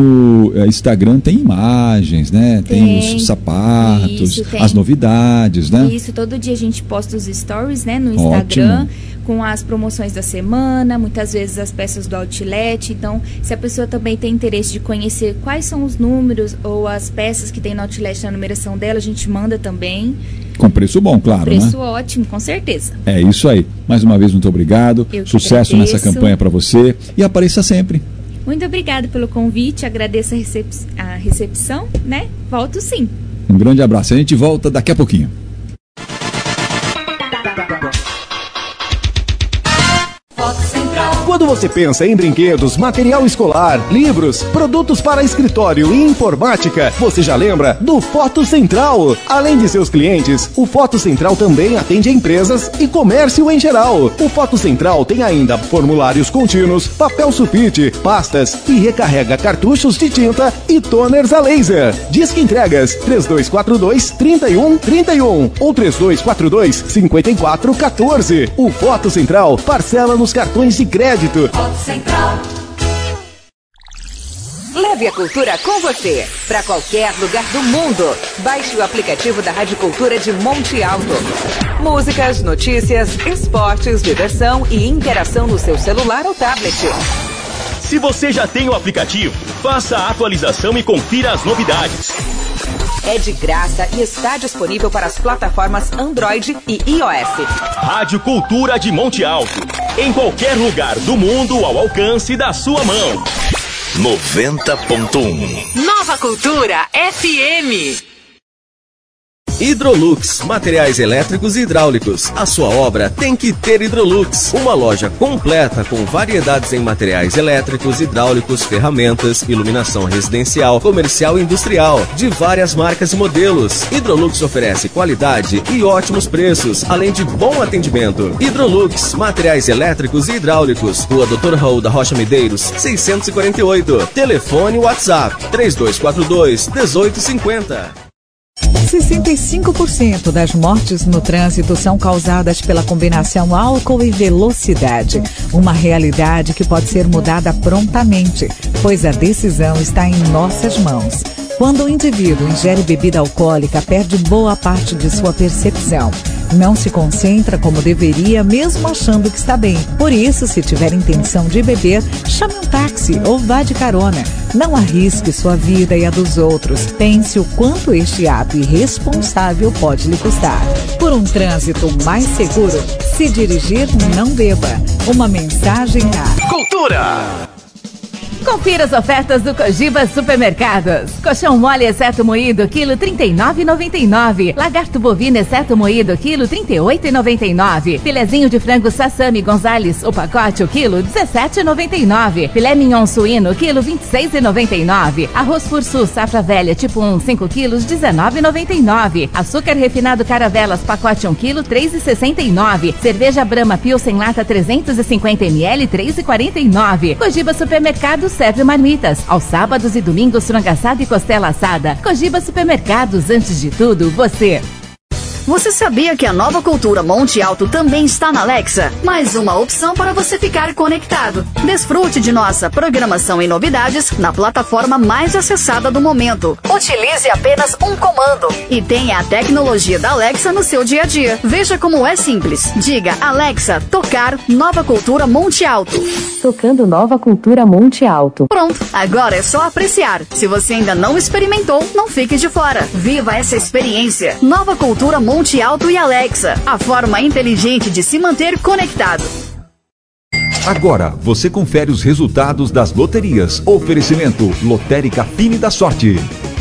no é, Instagram tem imagens, né? Tem, tem os sapatos, Isso, tem. as novidades, né? Isso, todo dia a gente posta os stories, né, no Instagram. Ótimo. Com as promoções da semana, muitas vezes as peças do outlet. Então, se a pessoa também tem interesse de conhecer quais são os números ou as peças que tem no outlet na numeração dela, a gente manda também. Com preço bom, claro, preço né? Preço ótimo, com certeza. É isso aí. Mais uma vez, muito obrigado. Eu que Sucesso agradeço. nessa campanha para você e apareça sempre. Muito obrigada pelo convite, agradeço a, recep a recepção, né? Volto sim. Um grande abraço. A gente volta daqui a pouquinho. Quando você pensa em brinquedos, material escolar, livros, produtos para escritório e informática, você já lembra do Foto Central. Além de seus clientes, o Foto Central também atende empresas e comércio em geral. O Foto Central tem ainda formulários contínuos, papel sulfite, pastas e recarrega cartuchos de tinta e toners a laser. Disque entregas três dois quatro dois, três um três um ou três dois quatro dois, cinco quatro um quatro. O Foto Central parcela nos cartões de crédito. Foto Central. Leve a cultura com você para qualquer lugar do mundo. Baixe o aplicativo da Rádio Cultura de Monte Alto. Músicas, notícias, esportes, diversão e interação no seu celular ou tablet. Se você já tem o aplicativo, faça a atualização e confira as novidades. É de graça e está disponível para as plataformas Android e iOS. Rádio Cultura de Monte Alto. Em qualquer lugar do mundo ao alcance da sua mão. noventa ponto um Nova Cultura F M. Hidrolux, materiais elétricos e hidráulicos. A sua obra tem que ter Hidrolux. Uma loja completa com variedades em materiais elétricos, hidráulicos, ferramentas, iluminação residencial, comercial e industrial, de várias marcas e modelos. Hidrolux oferece qualidade e ótimos preços, além de bom atendimento. Hidrolux, materiais elétricos e hidráulicos. Rua doutor Raul da Rocha Medeiros, seiscentos e quarenta e oito. Telefone WhatsApp três dois quatro dois, um oito cinco zero. sessenta e cinco por cento das mortes no trânsito são causadas pela combinação álcool e velocidade. Uma realidade que pode ser mudada prontamente, pois a decisão está em nossas mãos. Quando o indivíduo ingere bebida alcoólica, perde boa parte de sua percepção. Não se concentra como deveria, mesmo achando que está bem. Por isso, se tiver intenção de beber, chame um táxi ou vá de carona. Não arrisque sua vida e a dos outros. Pense o quanto este ato irresponsável pode lhe custar. Por um trânsito mais seguro, se dirigir, não beba. Uma mensagem da Cultura. Confira as ofertas do Cogiba Supermercados. Colchão mole exceto moído, quilo trinta e nove reais e noventa e nove centavos. Lagarto bovino exceto moído, quilo trinta e oito reais e noventa e nove centavos. Filezinho de frango Sassami Gonzales, o pacote, o quilo dezessete reais e noventa e nove centavos. Filé mignon suíno, quilo vinte e seis reais e noventa e nove centavos. Arroz Fursu Safra Velha, tipo um, cinco quilos, dezenove reais e noventa e nove centavos. Açúcar refinado Caravelas, pacote um quilo, três reais e sessenta e nove centavos. Cerveja Brahma Pilsen Lata trezentos e cinquenta mililitros, três reais e quarenta e nove centavos. Cogiba Supermercados serve marmitas. Aos sábados e domingos, frango assado e costela assada. Cogiba Supermercados, antes de tudo, você. Você sabia que a Nova Cultura Monte Alto também está na Alexa? Mais uma opção para você ficar conectado. Desfrute de nossa programação e novidades na plataforma mais acessada do momento. Utilize apenas um comando e tenha a tecnologia da Alexa no seu dia a dia. Veja como é simples. Diga Alexa, tocar Nova Cultura Monte Alto. Tocando Nova Cultura Monte Alto. Pronto, agora é só apreciar. Se você ainda não experimentou, não fique de fora. Viva essa experiência. Nova Cultura Monte Alto e Alexa, a forma inteligente de se manter conectado. Agora você confere os resultados das loterias. Oferecimento Lotérica Fine da Sorte.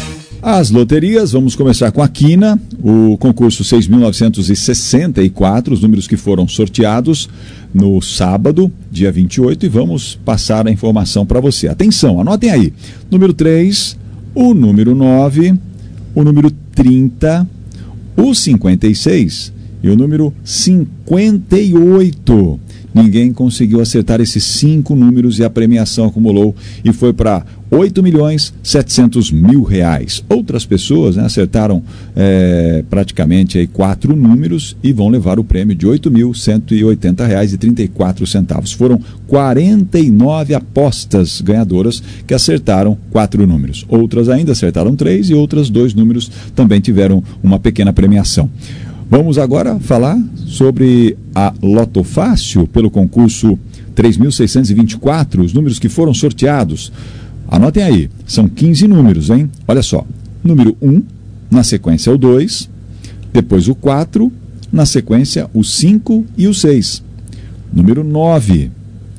As loterias, vamos começar com a Quina, o concurso seis mil novecentos e sessenta e quatro, os números que foram sorteados no sábado, dia vinte e oito, e vamos passar a informação para você. Atenção, anotem aí, número três, o número nove, o número trinta, o cinquenta e seis e o número cinquenta e oito. Ninguém conseguiu acertar esses cinco números e a premiação acumulou e foi para oito milhões e setecentos mil reais. Outras pessoas, né, acertaram é, praticamente aí quatro números e vão levar o prêmio de oito mil cento e oitenta reais e trinta e quatro centavos. Foram quarenta e nove apostas ganhadoras que acertaram quatro números. Outras ainda acertaram três e outras dois números também tiveram uma pequena premiação. Vamos agora falar sobre a Loto Fácil pelo concurso três mil seiscentos e vinte e quatro, os números que foram sorteados. Anotem aí, são quinze números, hein? Olha só, número um, na sequência o dois, depois o quatro, na sequência o cinco e o seis. Número nove,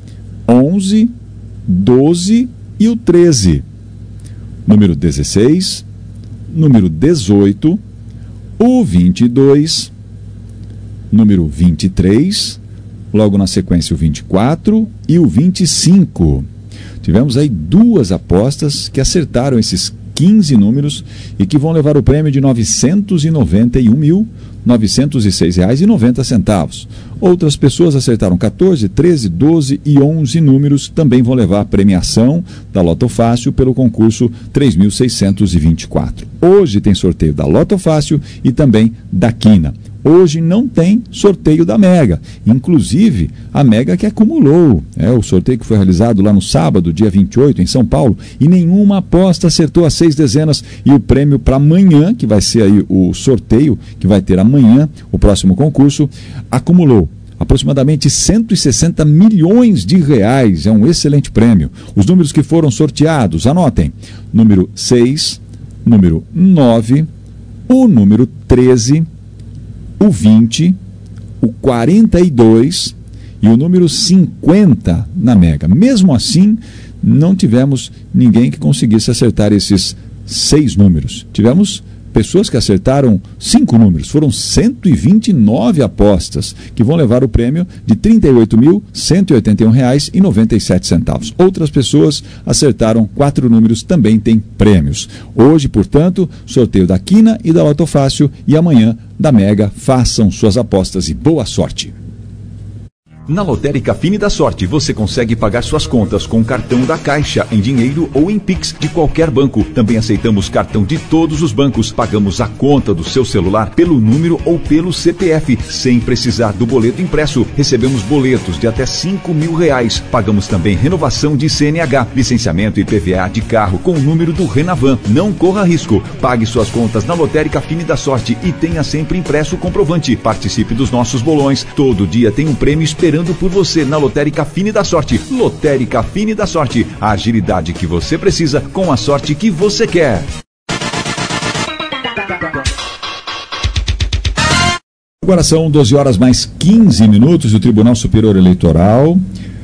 onze, doze e o treze. Número dezesseis, número dezoito, o vinte e dois, número vinte e três, logo na sequência o vinte e quatro e o vinte e cinco. Tivemos aí duas apostas que acertaram esses quinze números e que vão levar o prêmio de novecentos e noventa e um mil, novecentos e seis reais e noventa centavos. Outras pessoas acertaram quatorze, treze, doze e onze números, também vão levar a premiação da Loto Fácil pelo concurso três mil seiscentos e vinte e quatro. Hoje tem sorteio da Loto Fácil e também da Quina. Hoje não tem sorteio da Mega, inclusive a Mega que acumulou, é o sorteio que foi realizado lá no sábado, dia vinte e oito, em São Paulo, e nenhuma aposta acertou as seis dezenas, e o prêmio para amanhã, que vai ser aí o sorteio, que vai ter amanhã, o próximo concurso, acumulou aproximadamente cento e sessenta milhões de reais, é um excelente prêmio. Os números que foram sorteados, anotem, número seis, número nove, o número treze, o vinte, o quarenta e dois e o número cinquenta na Mega. Mesmo assim, não tivemos ninguém que conseguisse acertar esses seis números. Tivemos pessoas que acertaram cinco números. Foram cento e vinte e nove apostas, que vão levar o prêmio de trinta e oito mil, cento e oitenta e um reais e noventa e sete centavos. Outras pessoas acertaram quatro números, também têm prêmios. Hoje, portanto, sorteio da Quina e da Loto Fácil, e amanhã da Mega. Façam suas apostas e boa sorte. Na Lotérica Fine da Sorte, você consegue pagar suas contas com cartão da Caixa, em dinheiro ou em Pix de qualquer banco. Também aceitamos cartão de todos os bancos. Pagamos a conta do seu celular pelo número ou pelo C P F, sem precisar do boleto impresso. Recebemos boletos de até cinco mil reais. Pagamos também renovação de C N H, licenciamento e I P V A de carro com o número do Renavan. Não corra risco. Pague suas contas na Lotérica Fine da Sorte e tenha sempre impresso o comprovante. Participe dos nossos bolões. Todo dia tem um prêmio esperando por você na Lotérica Fine da Sorte. Lotérica Fine da Sorte, a agilidade que você precisa com a sorte que você quer. Agora são doze horas mais quinze minutos e o Tribunal Superior Eleitoral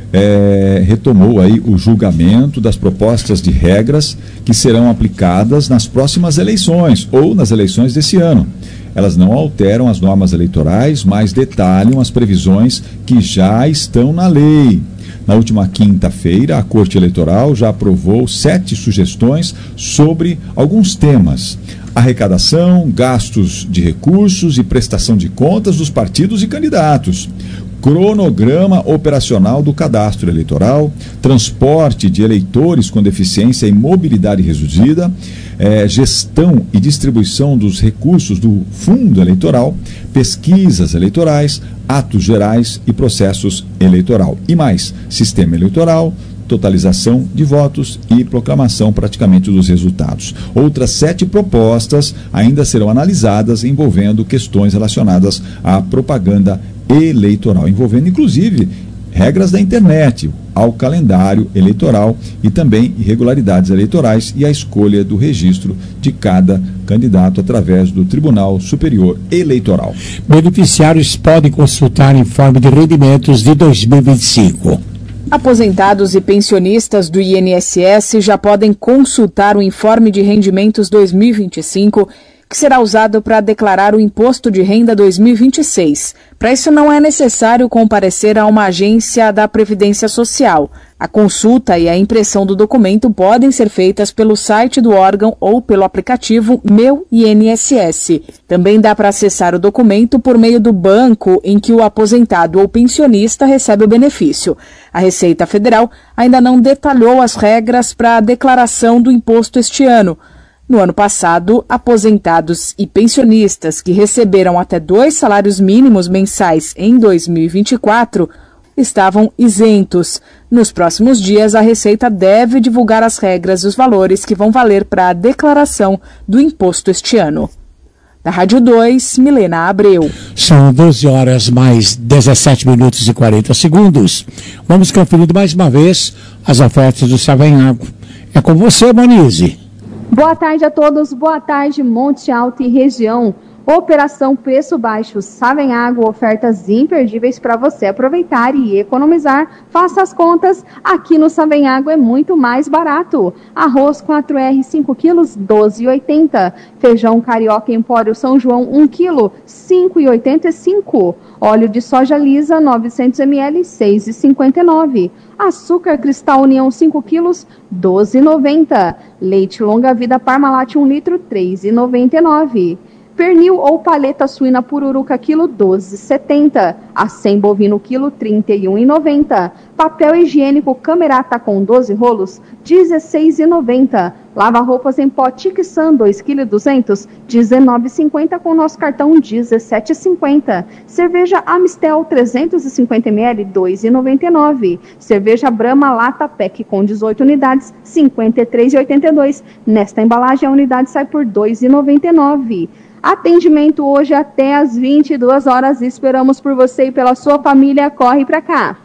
é, retomou aí o julgamento das propostas de regras que serão aplicadas nas próximas eleições ou nas eleições desse ano. Elas não alteram as normas eleitorais, mas detalham as previsões que já estão na lei. Na última quinta-feira, a Corte Eleitoral já aprovou sete sugestões sobre alguns temas: arrecadação, gastos de recursos e prestação de contas dos partidos e candidatos, cronograma operacional do cadastro eleitoral, transporte de eleitores com deficiência e mobilidade reduzida, é, gestão e distribuição dos recursos do fundo eleitoral, pesquisas eleitorais, atos gerais e processos eleitoral. E mais, sistema eleitoral, totalização de votos e proclamação praticamente dos resultados. Outras sete propostas ainda serão analisadas, envolvendo questões relacionadas à propaganda eleitoral, envolvendo inclusive regras da internet, ao calendário eleitoral e também irregularidades eleitorais e a escolha do registro de cada candidato através do Tribunal Superior Eleitoral. Beneficiários podem consultar informe de rendimentos de dois mil e vinte e cinco. Aposentados e pensionistas do I N S S já podem consultar o informe de rendimentos dois mil e vinte e cinco, que será usado para declarar o Imposto de Renda dois mil e vinte e seis. Para isso não é necessário comparecer a uma agência da Previdência Social. A consulta e a impressão do documento podem ser feitas pelo site do órgão ou pelo aplicativo Meu I N S S. Também dá para acessar o documento por meio do banco em que o aposentado ou pensionista recebe o benefício. A Receita Federal ainda não detalhou as regras para a declaração do imposto este ano. No ano passado, aposentados e pensionistas que receberam até dois salários mínimos mensais em dois mil e vinte e quatro estavam isentos. Nos próximos dias, a Receita deve divulgar as regras e os valores que vão valer para a declaração do imposto este ano. Da Rádio dois, Milena Abreu. São doze horas mais dezessete minutos e quarenta segundos. Vamos conferir mais uma vez as ofertas do Savanhago. É com você, Monize. Boa tarde a todos, boa tarde Monte Alto e região. Operação Preço Baixo Savanhago, ofertas imperdíveis para você aproveitar e economizar. Faça as contas, aqui no Savanhago é muito mais barato. Arroz quatro R cinco quilos, doze reais e oitenta centavos. Feijão carioca Empório São João um quilo, cinco reais e oitenta e cinco centavos. Óleo de soja lisa novecentos mililitros, seis reais e cinquenta e nove centavos. Açúcar Cristal União cinco quilos, doze reais e noventa centavos. Leite Longa Vida Parmalat um litro, três reais e noventa e nove centavos. Pernil ou paleta suína pururuca quilo doze reais e setenta centavos. Acém bovino quilo trinta e um reais e noventa centavos. Papel higiênico Camerata com doze rolos dezesseis reais e noventa centavos. Lava roupas em pó Tixan dois quilos e duzentos, dezenove reais e cinquenta centavos com nosso cartão dezessete reais e cinquenta centavos. Cerveja Amistel trezentos e cinquenta mililitros, dois reais e noventa e nove centavos. Cerveja Brahma Lata Pack com dezoito unidades, cinquenta e três reais e oitenta e dois centavos. Nesta embalagem a unidade sai por dois reais e noventa e nove centavos. Atendimento hoje até às vinte e duas horas. Esperamos por você e pela sua família. Corre pra cá.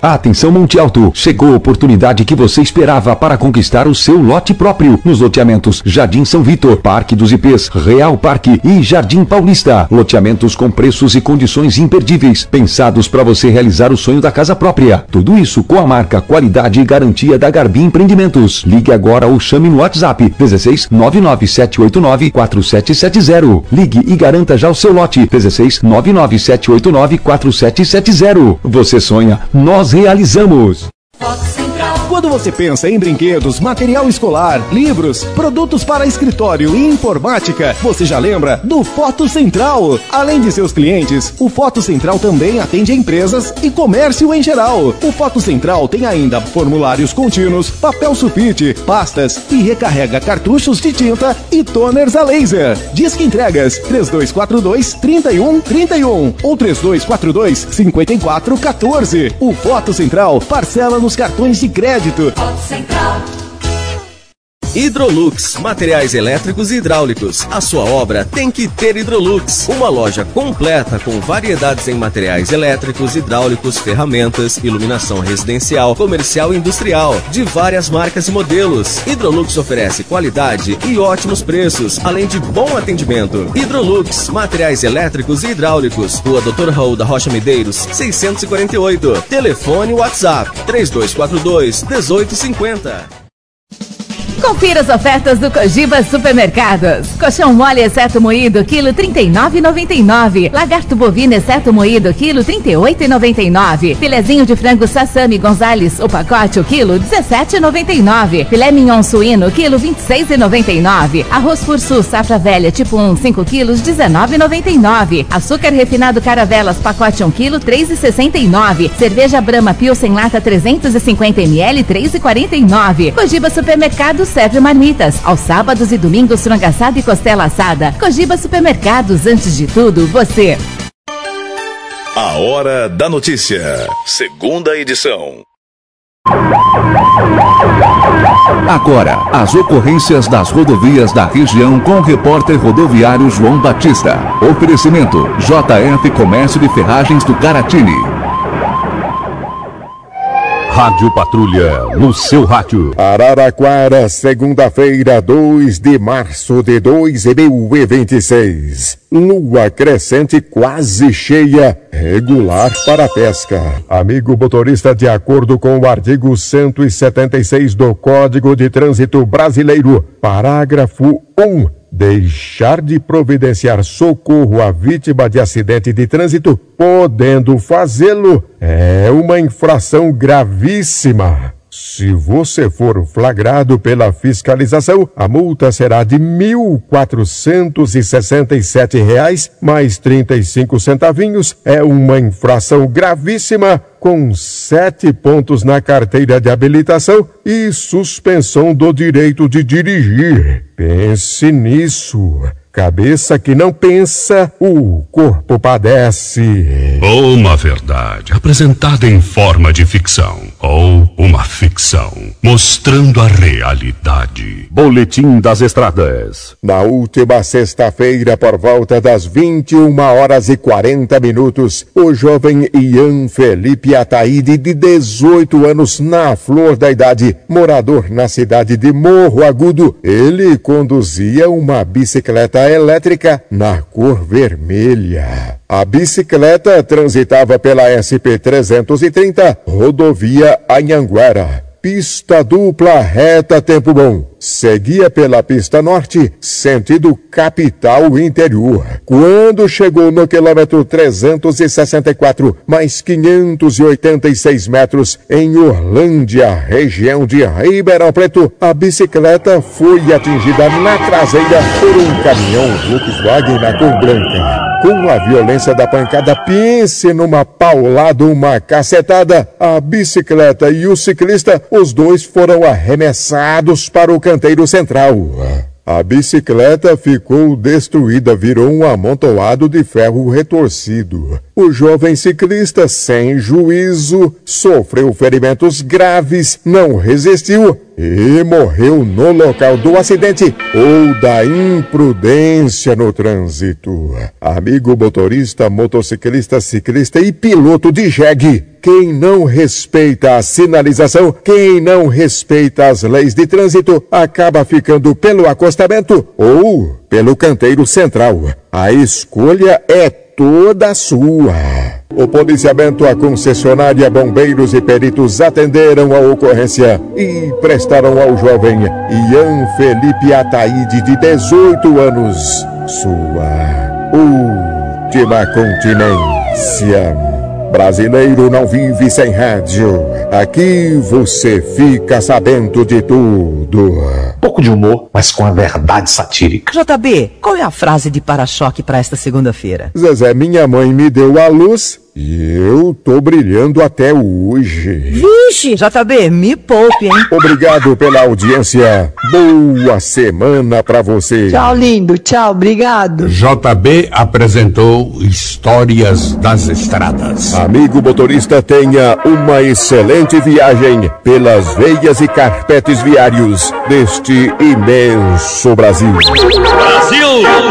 Atenção Monte Alto, chegou a oportunidade que você esperava para conquistar o seu lote próprio nos loteamentos Jardim São Vitor, Parque dos Ipês, Real Parque e Jardim Paulista. Loteamentos com preços e condições imperdíveis, pensados para você realizar o sonho da casa própria. Tudo isso com a marca, qualidade e garantia da Garbi Empreendimentos. Ligue agora ou chame no WhatsApp dezesseis nove nove sete oito nove quatro sete sete zero. Ligue e garanta já o seu lote dezesseis nove nove sete oito nove quatro sete sete zero. Você sonha, nós realizamos. Quando você pensa em brinquedos, material escolar, livros, produtos para escritório e informática, você já lembra do Foto Central. Além de seus clientes, o Foto Central também atende empresas e comércio em geral. O Foto Central tem ainda formulários contínuos, papel sulfite, pastas e recarrega cartuchos de tinta e toners a laser. Disque entregas três dois quatro dois, três um três um ou três dois quatro dois, cinco quatro um quatro. O Foto Central parcela nos cartões de crédito. Hidrolux, materiais elétricos e hidráulicos. A sua obra tem que ter Hidrolux. Uma loja completa com variedades em materiais elétricos, hidráulicos, ferramentas, iluminação residencial, comercial e industrial, de várias marcas e modelos. Hidrolux oferece qualidade e ótimos preços, além de bom atendimento. Hidrolux, materiais elétricos e hidráulicos. Rua doutor Raul da Rocha Medeiros, seiscentos e quarenta e oito. Telefone WhatsApp três dois quatro dois, um oito cinco zero. Confira as ofertas do Cogiba Supermercados. Colchão mole exceto moído, quilo trinta e nove reais e noventa e nove. Lagarto bovino exceto moído, quilo trinta e oito reais e noventa e nove. Filezinho de frango Sassami Gonzales, o pacote, o quilo, dezessete reais e noventa e nove. Filé mignon suíno, quilo, vinte e seis reais e noventa e nove. Arroz Fursu Safra Velha, tipo um, cinco quilos, dezenove reais e noventa e nove. Açúcar refinado Caravelas, pacote um quilo, três reais e sessenta e nove. Cerveja Brahma Pilsen Lata trezentos e cinquenta mililitros, três reais e quarenta e nove. Cogiba Supermercados serve marmitas. Aos sábados e domingos, frango assado e costela assada. Cogiba Supermercados, antes de tudo, você. A Hora da Notícia, segunda edição. Agora, as ocorrências das rodovias da região com o repórter rodoviário João Batista. Oferecimento J F Comércio de Ferragens do Caratini. Rádio Patrulha, no seu rádio. Araraquara, segunda-feira, dois de março de dois mil e vinte e seis. Lua crescente quase cheia, regular para a pesca. Amigo motorista, de acordo com o artigo cento e setenta e seis do Código de Trânsito Brasileiro, parágrafo um, deixar de providenciar socorro à vítima de acidente de trânsito, podendo fazê-lo, é uma infração gravíssima. Se você for flagrado pela fiscalização, a multa será de mil quatrocentos e sessenta e sete reais mais trinta e cinco centavinhos. É uma infração gravíssima, com sete pontos na carteira de habilitação e suspensão do direito de dirigir. Pense nisso. Cabeça que não pensa, o corpo padece. Uma verdade apresentada em forma de ficção, ou uma ficção mostrando a realidade. Boletim das Estradas. Na última sexta-feira, por volta das vinte e uma horas e quarenta minutos, o jovem Ian Felipe Ataíde, de dezoito anos, na flor da idade, morador na cidade de Morro Agudo, ele conduzia uma bicicleta elétrica na cor vermelha. A bicicleta transitava pela S P trezentos e trinta, rodovia Anhanguera. Pista dupla reta tempo bom. Seguia pela pista norte, sentido capital interior. Quando chegou no quilômetro trezentos e sessenta e quatro, mais quinhentos e oitenta e seis metros, em Orlândia, região de Ribeirão Preto, a bicicleta foi atingida na traseira por um caminhão Volkswagen na cor branca. Com a violência da pancada, pense numa paulada, uma cacetada, a bicicleta e o ciclista, os dois foram arremessados para o canteiro central. A bicicleta ficou destruída, virou um amontoado de ferro retorcido. O jovem ciclista, sem juízo, sofreu ferimentos graves, não resistiu e morreu no local do acidente ou da imprudência no trânsito. Amigo motorista, motociclista, ciclista e piloto de jegue, quem não respeita a sinalização, quem não respeita as leis de trânsito, acaba ficando pelo acostamento ou pelo canteiro central. A escolha é toda sua. O policiamento, a concessionária, bombeiros e peritos atenderam a ocorrência e prestaram ao jovem Ian Felipe Ataíde, de dezoito anos, sua última continência. Brasileiro não vive sem rádio. Aqui você fica sabendo de tudo. Pouco de humor, mas com a verdade satírica. J B, qual é a frase de para-choque para esta segunda-feira? Zezé, minha mãe me deu a luz e eu tô brilhando até hoje. Vixe, J B, me poupe, hein? Obrigado pela audiência. Boa semana pra você. Tchau, lindo. Tchau, obrigado. J B apresentou Histórias das Estradas. Amigo motorista, tenha uma excelente viagem pelas veias e carpetes viários deste imenso Brasil. Brasil!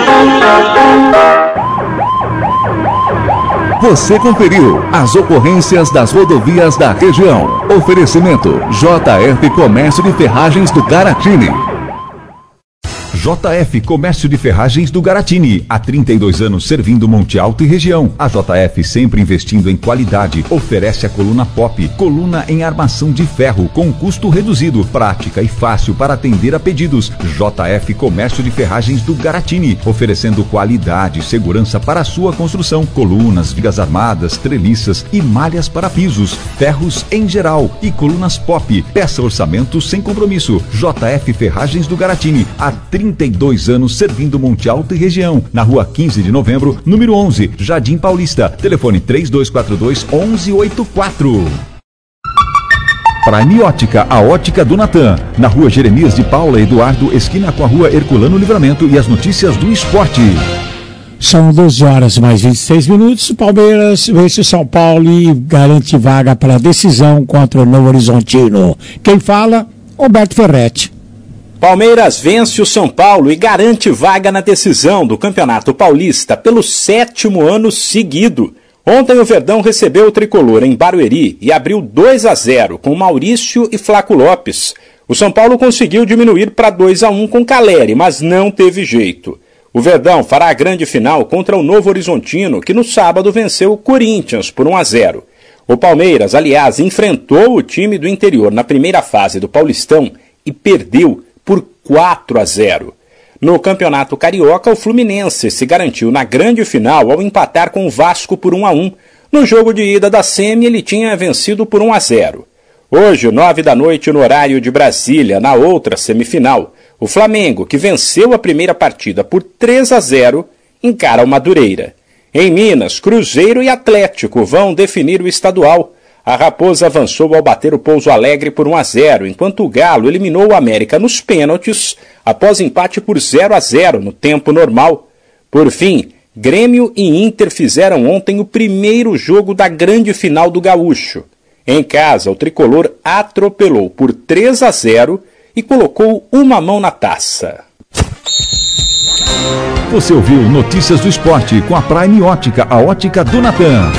Você conferiu as ocorrências das rodovias da região. Oferecimento J F Comércio de Ferragens do Garatini. J F Comércio de Ferragens do Garatini, há trinta e dois anos servindo Monte Alto e região. A J F, sempre investindo em qualidade, oferece a coluna Pop, coluna em armação de ferro com custo reduzido, prática e fácil para atender a pedidos. J F Comércio de Ferragens do Garatini, oferecendo qualidade e segurança para a sua construção, colunas, vigas armadas, treliças e malhas para pisos, ferros em geral e colunas Pop. Peça orçamento sem compromisso. J F Ferragens do Garatini, há trinta e dois anos servindo Monte Alto e região, na rua quinze de novembro, número onze, Jardim Paulista. Telefone três dois quatro dois, um um oito quatro. Prime Ótica, a ótica do Natan, na rua Jeremias de Paula Eduardo, esquina com a rua Herculano Livramento. E as notícias do esporte. São doze horas mais vinte e seis minutos. O Palmeiras vence o São Paulo e garante vaga para a decisão contra o Novo Horizontino. Quem fala? Roberto Ferretti. Palmeiras vence o São Paulo e garante vaga na decisão do Campeonato Paulista pelo sétimo ano seguido. Ontem o Verdão recebeu o tricolor em Barueri e abriu dois a zero com Maurício e Flaco Lopes. O São Paulo conseguiu diminuir para dois a um com Caleri, mas não teve jeito. O Verdão fará a grande final contra o Novo Horizontino, que no sábado venceu o Corinthians por um a zero. O Palmeiras, aliás, enfrentou o time do interior na primeira fase do Paulistão e perdeu por quatro a zero. No Campeonato Carioca, o Fluminense se garantiu na grande final ao empatar com o Vasco por um a um. No jogo de ida da semi, ele tinha vencido por um a zero. Hoje, nove da noite, no horário de Brasília, na outra semifinal, o Flamengo, que venceu a primeira partida por três a zero, encara o Madureira. Em Minas, Cruzeiro e Atlético vão definir o estadual. A Raposa avançou ao bater o Pouso Alegre por um a zero, enquanto o Galo eliminou o América nos pênaltis, após empate por zero a zero no tempo normal. Por fim, Grêmio e Inter fizeram ontem o primeiro jogo da grande final do Gaúcho. Em casa, o tricolor atropelou por três a zero e colocou uma mão na taça. Você ouviu Notícias do Esporte com a Prime Ótica, a ótica do Natan.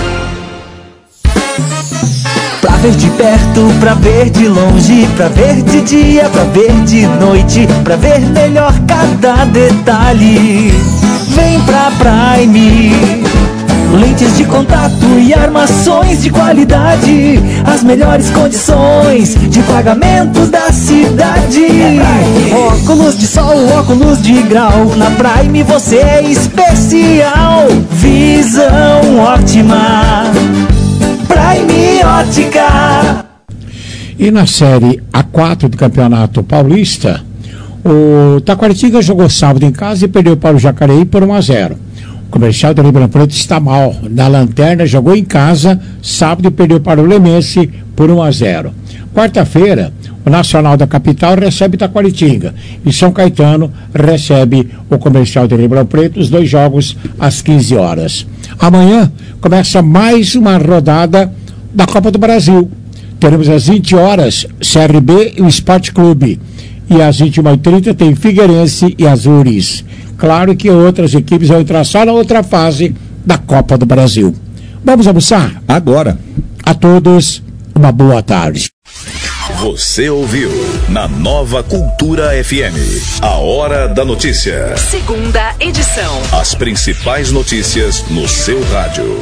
Pra ver de perto, pra ver de longe, pra ver de dia, pra ver de noite, pra ver melhor cada detalhe. Vem pra Prime. Lentes de contato e armações de qualidade, as melhores condições de pagamento da cidade. É óculos de sol, óculos de grau, na Prime você é especial. Visão ótima, Prime Ótica. E na Série A quatro do Campeonato Paulista, o Taquaritinga jogou sábado em casa e perdeu para o Jacareí por um a zero. O Comercial de Ribeirão Preto está mal. Na lanterna, jogou em casa, sábado e perdeu para o Lemense por um a zero. Quarta-feira, o Nacional da Capital recebe Taquaritinga e São Caetano recebe o Comercial de Ribeirão Preto, os dois jogos às quinze horas. Amanhã começa mais uma rodada da Copa do Brasil. Teremos às vinte horas C R B e o Esporte Clube. E às vinte e uma e trinta tem Figueirense e Azures. Claro que outras equipes vão entrar só na outra fase da Copa do Brasil. Vamos almoçar? Agora. A todos, uma boa tarde. Você ouviu na Nova Cultura F M, a Hora da Notícia. Segunda edição. As principais notícias no seu rádio.